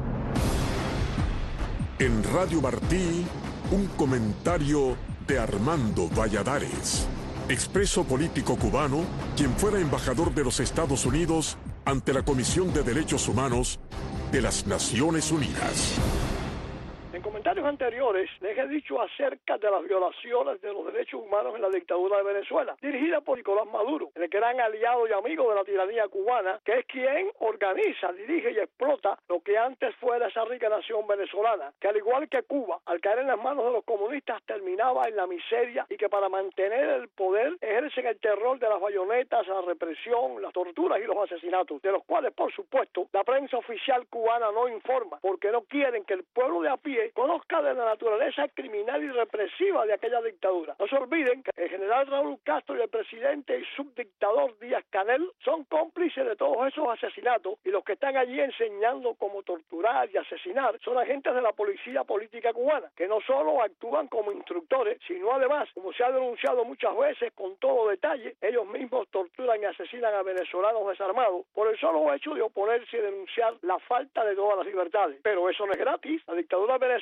En Radio Martí, un comentario de Armando Valladares, expreso político cubano, quien fuera embajador de los Estados Unidos ante la Comisión de Derechos Humanos de las Naciones Unidas. En comentarios anteriores les he dicho acerca de las violaciones de los derechos humanos en la dictadura de Venezuela, dirigida por Nicolás Maduro, el gran aliado y amigo de la tiranía cubana, que es quien organiza, dirige y explota lo que antes fuera esa rica nación venezolana, que al igual que Cuba, al caer en las manos de los comunistas terminaba en la miseria y que para mantener el poder ejercen el terror de las bayonetas, la represión, las torturas y los asesinatos, de los cuales, por supuesto, la prensa oficial cubana no informa, porque no quieren que el pueblo de a pie conozca de la naturaleza criminal y represiva de aquella dictadura. No se olviden que el general Raúl Castro y el presidente y subdictador Díaz-Canel son cómplices de todos esos asesinatos, y los que están allí enseñando cómo torturar y asesinar son agentes de la policía política cubana, que no solo actúan como instructores, sino además, como se ha denunciado muchas veces con todo detalle, ellos mismos torturan y asesinan a venezolanos desarmados por el solo hecho de oponerse y denunciar la falta de todas las libertades. Pero eso no es gratis. La dictadura venezolana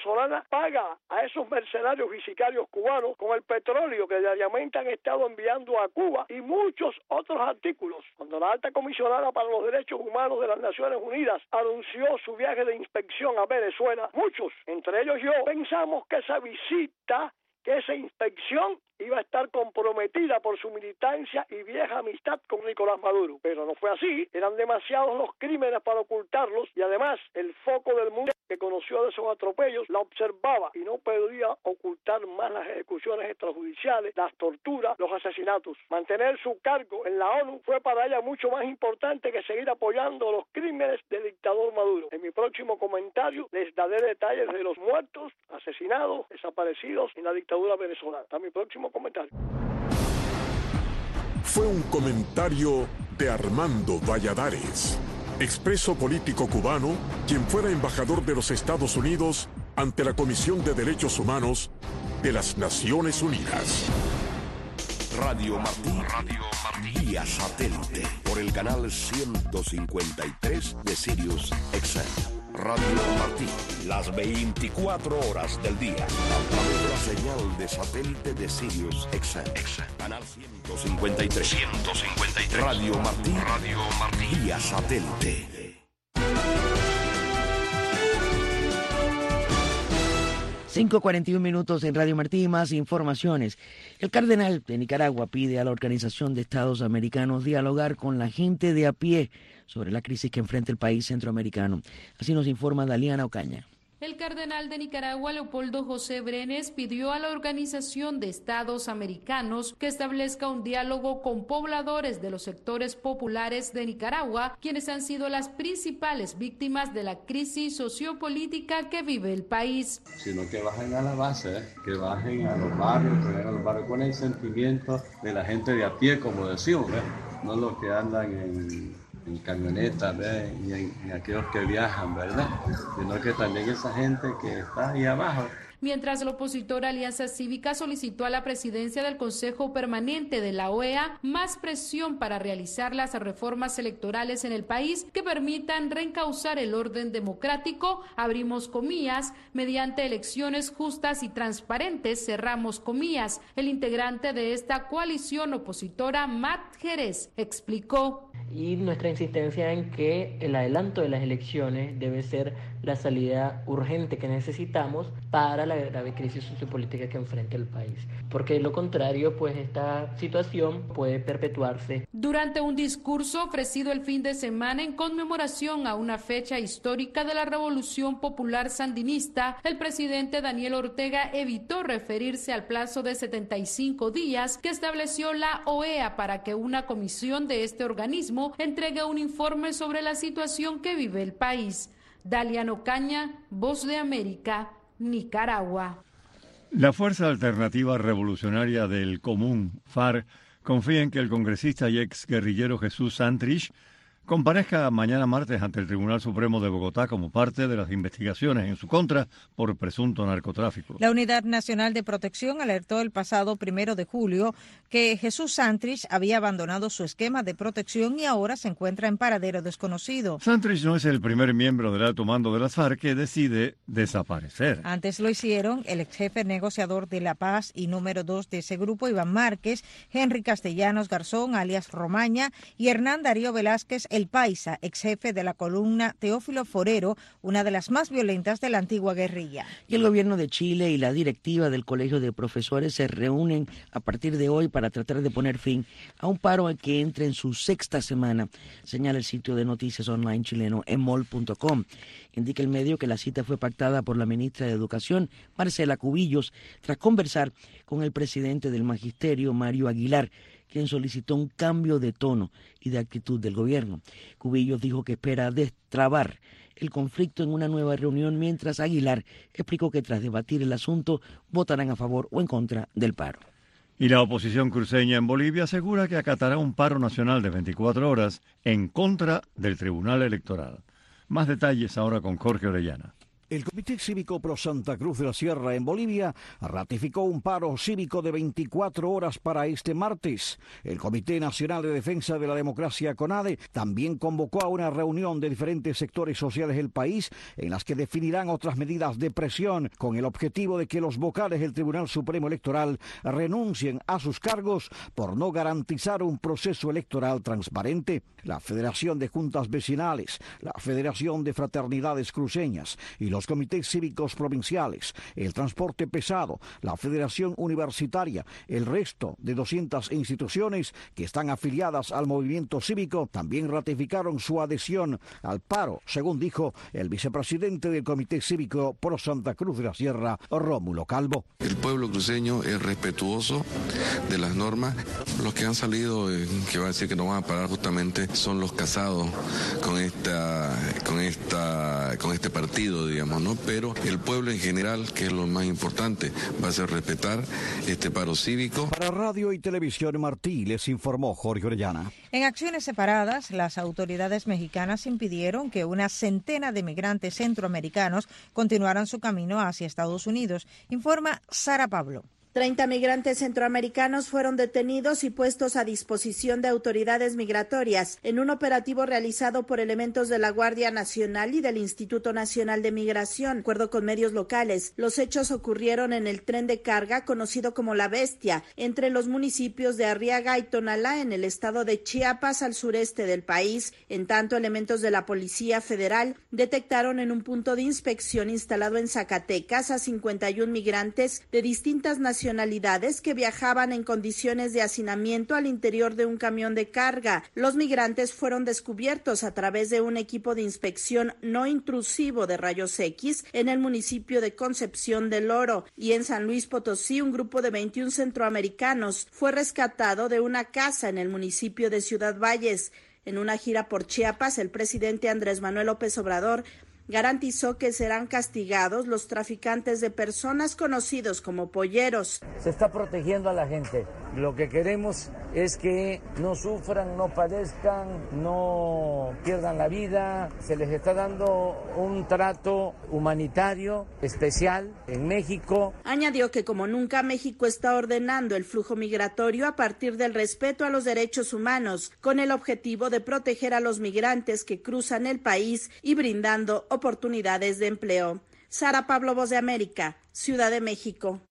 venezolana paga a esos mercenarios y sicarios cubanos con el petróleo que diariamente han estado enviando a Cuba y muchos otros artículos. Cuando la alta comisionada para los derechos humanos de las Naciones Unidas anunció su viaje de inspección a Venezuela, muchos, entre ellos yo, pensamos que esa visita, que esa inspección iba a estar comprometida por su militancia y vieja amistad con Nicolás Maduro. Pero no fue así, eran demasiados los crímenes para ocultarlos y además el foco del mundo que conoció de esos atropellos la observaba y no podía ocultar más las ejecuciones extrajudiciales, las torturas, los asesinatos. Mantener su cargo en la ONU fue para ella mucho más importante que seguir apoyando los crímenes del dictador Maduro. En mi próximo comentario les daré detalles de los muertos, asesinados, desaparecidos en la dictadura venezolana. Hasta mi próximo comentario. Fue un comentario de Armando Valladares, expreso político cubano, quien fuera embajador de los Estados Unidos ante la Comisión de Derechos Humanos de las Naciones Unidas. Radio Martí, Radio Martí, vía satélite, por el canal ciento cincuenta y tres de Sirius X M. Radio Martí, las veinticuatro horas del día, a través de la señal de satélite de Sirius X M. Canal ciento cincuenta y tres. ciento cincuenta y tres. Radio Martí, Radio Martí, vía satélite. cinco cuarenta y un minutos en Radio Martí, más informaciones. El cardenal de Nicaragua pide a la Organización de Estados Americanos dialogar con la gente de a pie sobre la crisis que enfrenta el país centroamericano. Así nos informa Daliana Ocaña. El cardenal de Nicaragua, Leopoldo José Brenes, pidió a la Organización de Estados Americanos que establezca un diálogo con pobladores de los sectores populares de Nicaragua, quienes han sido las principales víctimas de la crisis sociopolítica que vive el país. Sino que bajen a la base, que bajen a los barrios, que vayan a los barrios con el sentimiento de la gente de a pie, como decimos, ¿ves? No los que andan en... en camionetas, ¿verdad? Y en, en aquellos que viajan, ¿verdad? Sino que también esa gente que está ahí abajo. Mientras la opositora Alianza Cívica solicitó a la presidencia del Consejo Permanente de la O E A más presión para realizar las reformas electorales en el país que permitan reencauzar el orden democrático, abrimos comillas, mediante elecciones justas y transparentes, cerramos comillas. El integrante de esta coalición opositora, Matt Jerez, explicó. Y nuestra insistencia en que el adelanto de las elecciones debe ser la salida urgente que necesitamos para la grave crisis sociopolítica que enfrenta el país, porque de lo contrario, pues esta situación puede perpetuarse. Durante un discurso ofrecido el fin de semana en conmemoración a una fecha histórica de la Revolución Popular Sandinista, el presidente Daniel Ortega evitó referirse al plazo de setenta y cinco días que estableció la O E A para que una comisión de este organismo entregue un informe sobre la situación que vive el país. Daliana Ocaña, Voz de América, Nicaragua. La Fuerza Alternativa Revolucionaria del Común, FARC, confía en que el congresista y ex guerrillero Jesús Santrich comparezca mañana martes ante el Tribunal Supremo de Bogotá como parte de las investigaciones en su contra por presunto narcotráfico. La Unidad Nacional de Protección alertó el pasado primero de julio que Jesús Santrich había abandonado su esquema de protección y ahora se encuentra en paradero desconocido. Santrich no es el primer miembro del alto mando de las FARC que decide desaparecer. Antes lo hicieron el ex jefe negociador de La Paz y número dos de ese grupo, Iván Márquez, Henry Castellanos Garzón, alias Romaña, y Hernán Darío Velázquez, el Paisa, ex jefe de la columna Teófilo Forero, una de las más violentas de la antigua guerrilla. Y el gobierno de Chile y la directiva del Colegio de Profesores se reúnen a partir de hoy para tratar de poner fin a un paro al que entra en su sexta semana, señala el sitio de noticias online chileno emol punto com. Indica el medio que la cita fue pactada por la ministra de Educación, Marcela Cubillos, tras conversar con el presidente del Magisterio, Mario Aguilar, quien solicitó un cambio de tono y de actitud del gobierno. Cubillos dijo que espera destrabar el conflicto en una nueva reunión, mientras Aguilar explicó que tras debatir el asunto votarán a favor o en contra del paro. Y la oposición cruceña en Bolivia asegura que acatará un paro nacional de veinticuatro horas en contra del Tribunal Electoral. Más detalles ahora con Jorge Orellana. El Comité Cívico Pro Santa Cruz de la Sierra en Bolivia ratificó un paro cívico de veinticuatro horas para este martes. El Comité Nacional de Defensa de la Democracia CONADE también convocó a una reunión de diferentes sectores sociales del país en las que definirán otras medidas de presión con el objetivo de que los vocales del Tribunal Supremo Electoral renuncien a sus cargos por no garantizar un proceso electoral transparente. La Federación de Juntas Vecinales, la Federación de Fraternidades Cruceñas y los Los comités cívicos provinciales, el transporte pesado, la Federación Universitaria, el resto de doscientas instituciones que están afiliadas al movimiento cívico también ratificaron su adhesión al paro, según dijo el vicepresidente del Comité Cívico Pro Santa Cruz de la Sierra, Rómulo Calvo. El pueblo cruceño es respetuoso de las normas. Los que han salido, eh, que va a decir que no van a parar justamente, son los casados con esta, con esta, con este partido, digamos. ¿no? Pero el pueblo en general, que es lo más importante, va a hacer respetar este paro cívico. Para Radio y Televisión Martí, les informó Jorge Orellana. En acciones separadas, las autoridades mexicanas impidieron que una centena de migrantes centroamericanos continuaran su camino hacia Estados Unidos, informa Sara Pablo. Treinta migrantes centroamericanos fueron detenidos y puestos a disposición de autoridades migratorias en un operativo realizado por elementos de la Guardia Nacional y del Instituto Nacional de Migración. De acuerdo con medios locales, los hechos ocurrieron en el tren de carga conocido como La Bestia, entre los municipios de Arriaga y Tonalá, en el estado de Chiapas, al sureste del país. En tanto, elementos de la Policía Federal detectaron en un punto de inspección instalado en Zacatecas a cincuenta y un migrantes de distintas nacionalidades nacionalidades que viajaban en condiciones de hacinamiento al interior de un camión de carga. Los migrantes fueron descubiertos a través de un equipo de inspección no intrusivo de rayos X en el municipio de Concepción del Oro, y en San Luis Potosí un grupo de veintiún centroamericanos fue rescatado de una casa en el municipio de Ciudad Valles. En una gira por Chiapas, el presidente Andrés Manuel López Obrador garantizó que serán castigados los traficantes de personas conocidos como polleros. Se está protegiendo a la gente. Lo que queremos es que no sufran, no padezcan, no pierdan la vida. Se les está dando un trato humanitario especial en México. Añadió que como nunca México está ordenando el flujo migratorio a partir del respeto a los derechos humanos, con el objetivo de proteger a los migrantes que cruzan el país y brindando oportunidades de empleo. Sara Pablo, Voz de América, Ciudad de México.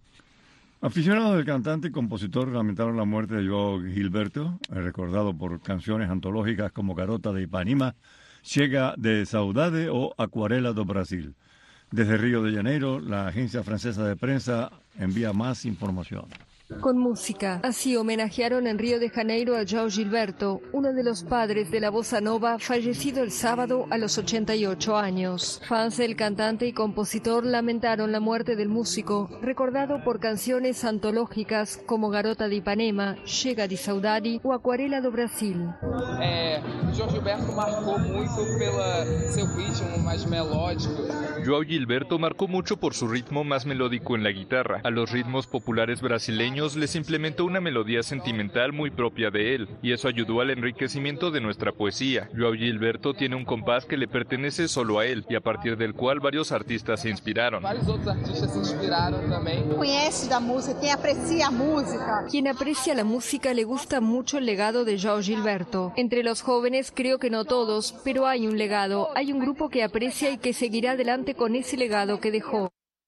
Aficionados del cantante y compositor lamentaron la muerte de Joao Gilberto, recordado por canciones antológicas como Garota de Ipanema, Chega de Saudade o Acuarela do Brasil. Desde Río de Janeiro, la agencia francesa de prensa envía más información. Con música. Así homenajearon en Río de Janeiro a Joao Gilberto, uno de los padres de la bossa nova, fallecido el sábado a los ochenta y ocho años. Fans del cantante y compositor lamentaron la muerte del músico, recordado por canciones antológicas como Garota de Ipanema, Chega de Saudade o Acuarela do Brasil. É, Joao Gilberto marcou muito pelo seu ritmo mais melódico. Joao Gilberto marcó mucho por su ritmo más melódico en la guitarra. A los ritmos populares brasileños les implementó una melodía sentimental muy propia de él, y eso ayudó al enriquecimiento de nuestra poesía. Joao Gilberto tiene un compás que le pertenece solo a él, y a partir del cual varios artistas se inspiraron. Varios otros artistas se inspiraron también. Conoce la música, quien aprecia música. Quien aprecia la música le gusta mucho el legado de Joao Gilberto. Entre los jóvenes creo que no todos, pero hay un legado, hay un grupo que aprecia y que seguirá adelante con ese legado que dejó.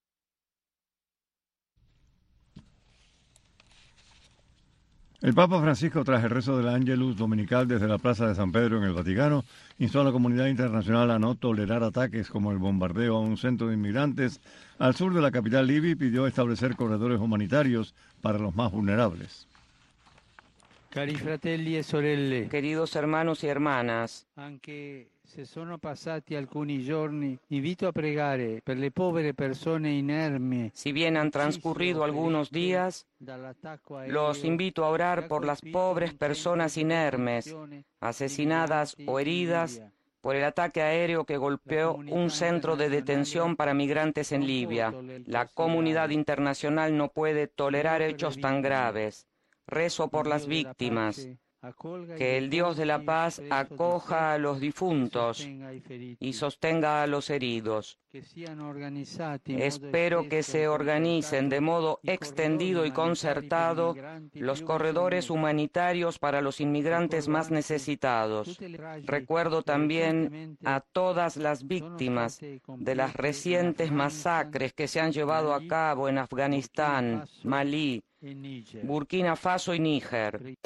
El Papa Francisco, tras el rezo del Ángelus dominical desde la Plaza de San Pedro en el Vaticano, instó a la comunidad internacional a no tolerar ataques como el bombardeo a un centro de inmigrantes al sur de la capital libia y pidió establecer corredores humanitarios para los más vulnerables. Cari fratelli e sorelle, queridos hermanos y hermanas, anche se sono passati alcuni giorni, invito a pregare per le povere persone inermi. Si bien han transcurrido algunos días, los invito a orar por las pobres personas inermes, asesinadas o heridas por el ataque aéreo que golpeó un centro de detención para migrantes en Libia. La comunidad internacional no puede tolerar hechos tan graves. Rezo por las víctimas. Que el Dios de la paz acoja a los difuntos y sostenga a los heridos. Espero que se organicen de modo extendido y concertado los corredores humanitarios para los inmigrantes más necesitados. Recuerdo también a todas las víctimas de las recientes masacres que se han llevado a cabo en Afganistán, Malí, Burkina Faso y Níger.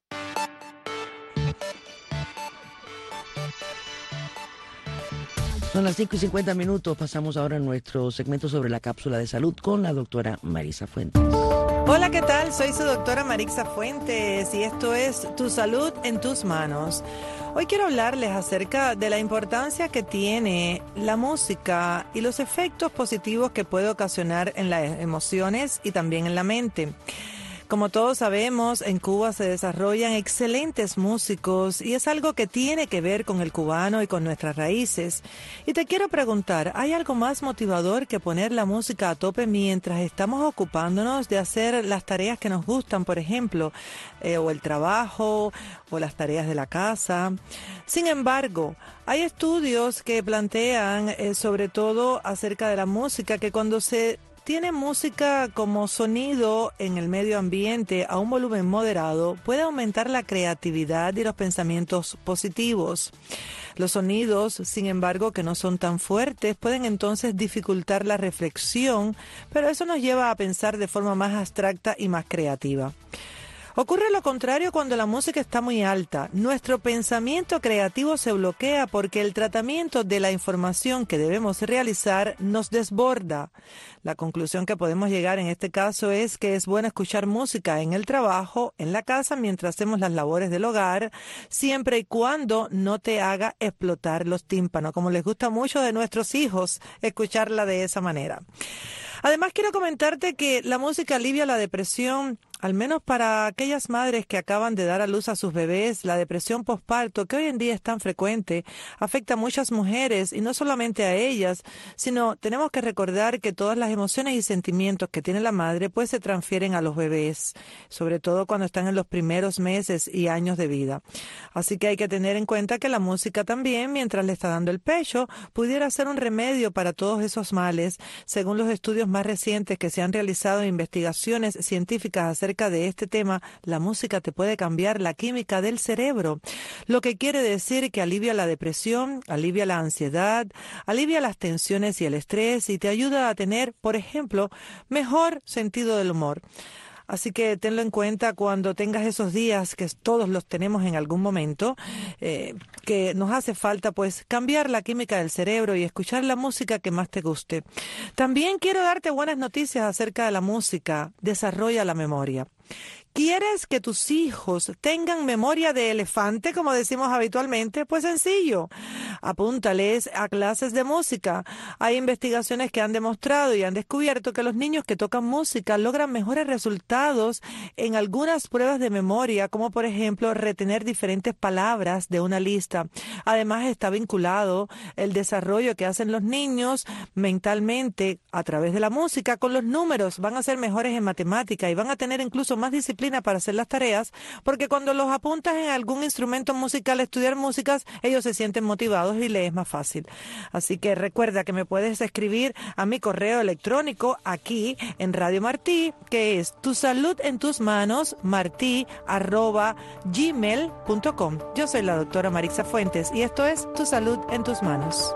Son las cinco y cincuenta minutos. Pasamos ahora a nuestro segmento sobre la cápsula de salud con la doctora Marisa Fuentes. Hola, ¿qué tal? Soy su doctora Marisa Fuentes y esto es Tu Salud en Tus Manos. Hoy quiero hablarles acerca de la importancia que tiene la música y los efectos positivos que puede ocasionar en las emociones y también en la mente. Como todos sabemos, en Cuba se desarrollan excelentes músicos y es algo que tiene que ver con el cubano y con nuestras raíces. Y te quiero preguntar, ¿hay algo más motivador que poner la música a tope mientras estamos ocupándonos de hacer las tareas que nos gustan, por ejemplo, eh, o el trabajo o las tareas de la casa? Sin embargo, hay estudios que plantean eh, sobre todo acerca de la música, que cuando se tiene música como sonido en el medio ambiente a un volumen moderado, puede aumentar la creatividad y los pensamientos positivos. Los sonidos, sin embargo, que no son tan fuertes, pueden entonces dificultar la reflexión, pero eso nos lleva a pensar de forma más abstracta y más creativa. Ocurre lo contrario cuando la música está muy alta. Nuestro pensamiento creativo se bloquea porque el tratamiento de la información que debemos realizar nos desborda. La conclusión que podemos llegar en este caso es que es bueno escuchar música en el trabajo, en la casa, mientras hacemos las labores del hogar, siempre y cuando no te haga explotar los tímpanos, como les gusta mucho de nuestros hijos escucharla de esa manera. Además, quiero comentarte que la música alivia la depresión, al menos para aquellas madres que acaban de dar a luz a sus bebés. La depresión posparto, que hoy en día es tan frecuente, afecta a muchas mujeres y no solamente a ellas, sino tenemos que recordar que todas las emociones y sentimientos que tiene la madre pues se transfieren a los bebés, sobre todo cuando están en los primeros meses y años de vida. Así que hay que tener en cuenta que la música también, mientras le está dando el pecho, pudiera ser un remedio para todos esos males, según los estudios más recientes que se han realizado en investigaciones científicas acerca de este tema. La música te puede cambiar la química del cerebro, lo que quiere decir que alivia la depresión, alivia la ansiedad, alivia las tensiones y el estrés y te ayuda a tener, por ejemplo, mejor sentido del humor. Así que tenlo en cuenta cuando tengas esos días, que todos los tenemos en algún momento, eh, que nos hace falta pues cambiar la química del cerebro y escuchar la música que más te guste. También quiero darte buenas noticias acerca de la música. Desarrolla la memoria. ¿Quieres que tus hijos tengan memoria de elefante, como decimos habitualmente? Pues sencillo, apúntales a clases de música. Hay investigaciones que han demostrado y han descubierto que los niños que tocan música logran mejores resultados en algunas pruebas de memoria, como por ejemplo retener diferentes palabras de una lista. Además está vinculado el desarrollo que hacen los niños mentalmente a través de la música con los números. Van a ser mejores en matemática y van a tener incluso más disciplina para hacer las tareas, porque cuando los apuntas en algún instrumento musical a estudiar músicas, ellos se sienten motivados y les es más fácil. Así que recuerda que me puedes escribir a mi correo electrónico aquí en Radio Martí, que es tu salud en tus manos, martí arroba gmail punto com. Yo soy la doctora Marisa Fuentes y esto es Tu Salud en Tus Manos.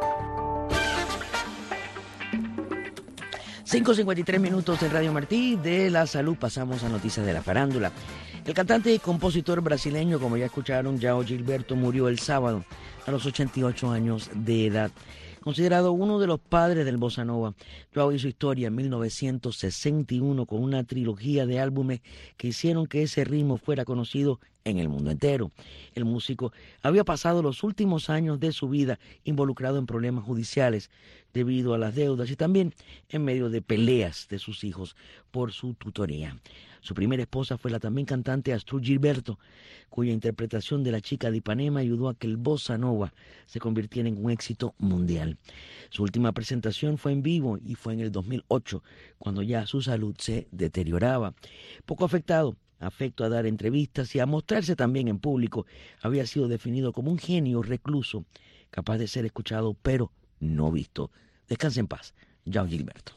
cinco cincuenta y tres minutos en Radio Martí. De la salud pasamos a noticias de la farándula. El cantante y compositor brasileño, como ya escucharon, João Gilberto, murió el sábado a los ochenta y ocho años de edad. Considerado uno de los padres del bossa nova, João hizo historia en mil novecientos sesenta y uno con una trilogía de álbumes que hicieron que ese ritmo fuera conocido en el mundo entero. El músico había pasado los últimos años de su vida involucrado en problemas judiciales debido a las deudas y también en medio de peleas de sus hijos por su tutoría. Su primera esposa fue la también cantante Astrud Gilberto, cuya interpretación de La Chica de Ipanema ayudó a que el bossa nova se convirtiera en un éxito mundial. Su última presentación fue en vivo y fue en el dos mil ocho, cuando ya su salud se deterioraba. Poco afectado afecto a dar entrevistas y a mostrarse también en público, había sido definido como un genio recluso, capaz de ser escuchado pero no visto. Descanse en paz, João Gilberto.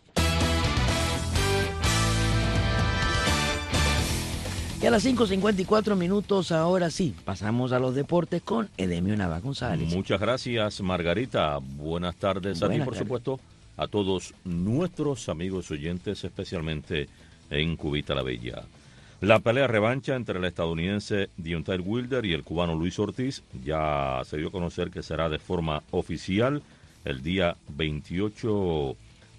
Y a las cinco cincuenta y cuatro minutos, ahora sí, pasamos a los deportes con Edemio Nava González. Muchas gracias, Margarita. Buenas tardes a Buenas ti, por tardes. supuesto, a todos nuestros amigos oyentes, especialmente en Cubita la Bella. La pelea revancha entre el estadounidense Deontay Wilder y el cubano Luis Ortiz ya se dio a conocer que será de forma oficial el día veintiocho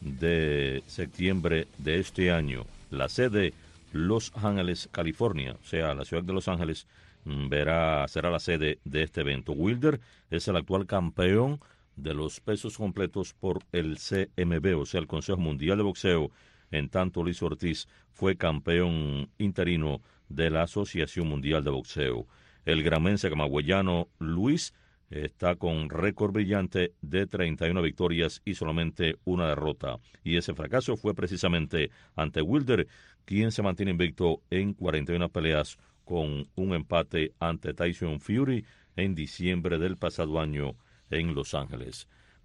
de septiembre de este año. La sede Los Ángeles, California, o sea, la ciudad de Los Ángeles, verá, será la sede de este evento. Wilder es el actual campeón de los pesos completos por el C M B, o sea, el Consejo Mundial de Boxeo. En tanto, Luis Ortiz fue campeón interino de la Asociación Mundial de Boxeo. El gramense camagüeyano Luis está con récord brillante de treinta y una victorias y solamente una derrota. Y ese fracaso fue precisamente ante Wilder, quien se mantiene invicto en cuarenta y una peleas con un empate ante Tyson Fury en diciembre del pasado año en Los Ángeles.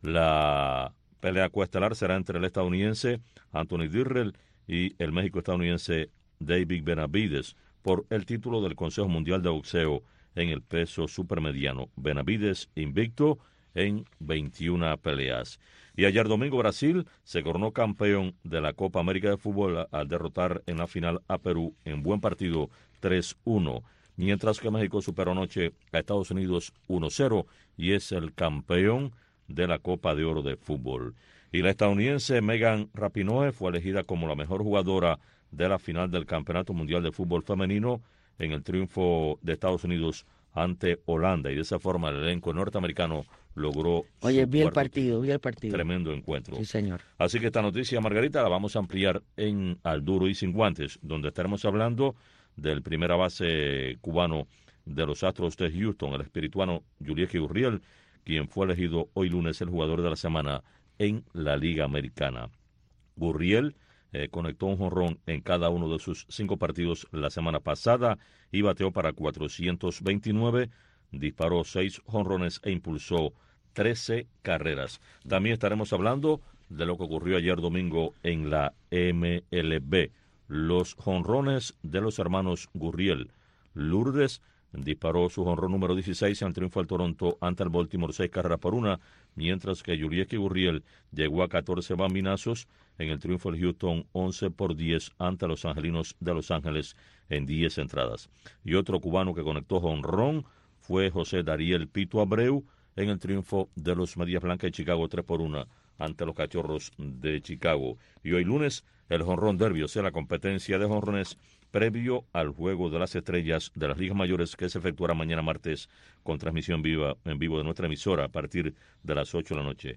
La pelea coestelar será entre el estadounidense Anthony Dirrell y el México-estadounidense David Benavides por el título del Consejo Mundial de Boxeo en el peso supermediano. Benavides invicto en veintiuna peleas. Y ayer domingo Brasil se coronó campeón de la Copa América de Fútbol al derrotar en la final a Perú en buen partido tres uno, mientras que México superó anoche a Estados Unidos uno cero y es el campeón de la Copa de Oro de Fútbol. Y la estadounidense Megan Rapinoe fue elegida como la mejor jugadora de la final del Campeonato Mundial de Fútbol Femenino en el triunfo de Estados Unidos ante Holanda, y de esa forma el elenco norteamericano logró Oye, vi el cuarto partido, vi el partido. Tremendo encuentro. Sí, señor. Así que esta noticia, Margarita, la vamos a ampliar en Al Duro y Sin Guantes, donde estaremos hablando del primera base cubano de los Astros de Houston, el espirituano Yulieski Gurriel, quien fue elegido hoy lunes el jugador de la semana en la Liga Americana. Gurriel eh, conectó un jonrón en cada uno de sus cinco partidos la semana pasada y bateó para cuatrocientos veintinueve, disparó seis jonrones e impulsó trece carreras. También estaremos hablando de lo que ocurrió ayer domingo en la M L B. Los jonrones de los hermanos Gurriel. Lourdes disparó su jonrón número dieciséis en el triunfo del Toronto ante el Baltimore seis carreras por una, mientras que Yulieski Gurriel llegó a catorce bambinazos en el triunfo del Houston once por diez ante los angelinos de Los Ángeles en diez entradas. Y otro cubano que conectó jonrón fue José Dariel Pito Abreu en el triunfo de los Medias Blancas de Chicago tres por una ante los Cachorros de Chicago. Y hoy lunes el jonrón derby, o sea, la competencia de jonrones previo al Juego de las Estrellas de las Ligas Mayores, que se efectuará mañana martes con transmisión viva en vivo de nuestra emisora a partir de las ocho de la noche.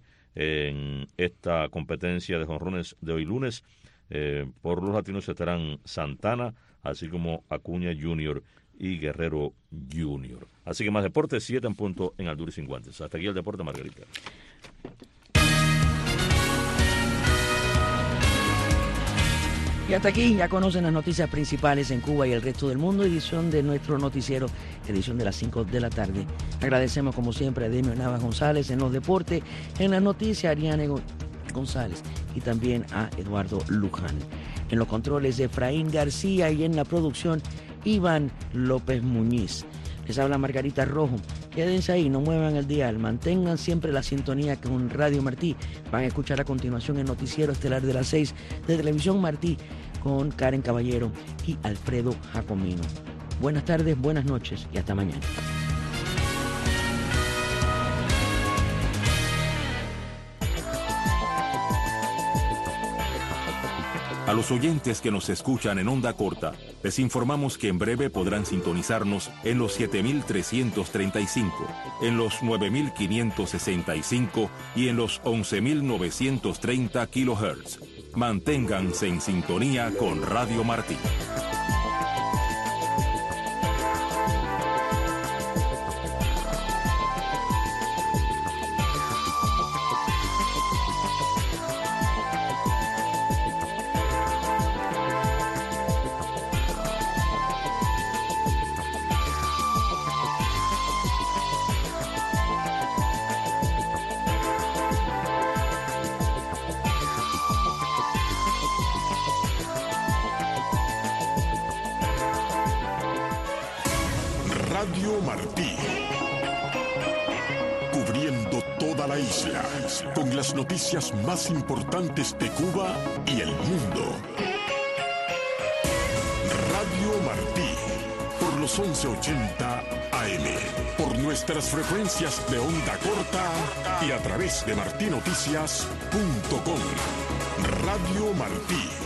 En esta competencia de jonrones de hoy lunes, eh, por los latinos estarán Santana, así como Acuña junior y Guerrero junior Así que más deportes, siete en punto en Al Duro y Sin Guantes. Hasta aquí el deporte, Margarita. Y hasta aquí ya conocen las noticias principales en Cuba y el resto del mundo, edición de nuestro noticiero, edición de las cinco de la tarde. Agradecemos como siempre a Edemio Navas González en los deportes, en las noticias Ariane González y también a Eduardo Luján. En los controles Efraín García y en la producción Iván López Muñiz. Les habla Margarita Rojo. Quédense ahí, no muevan el dial, mantengan siempre la sintonía con Radio Martí. Van a escuchar a continuación el noticiero estelar de las seis de Televisión Martí con Karen Caballero y Alfredo Jacomino. Buenas tardes, buenas noches y hasta mañana. A los oyentes que nos escuchan en onda corta, les informamos que en breve podrán sintonizarnos en los siete mil trescientos treinta y cinco, en los nueve mil quinientos sesenta y cinco y en los once mil novecientos treinta kilohertz. Manténganse en sintonía con Radio Martí. Radio Martí. Cubriendo toda la isla, con las noticias más importantes de Cuba y el mundo. Radio Martí, por los once ochenta A M, por nuestras frecuencias de onda corta y a través de martinoticias punto com. Radio Martí.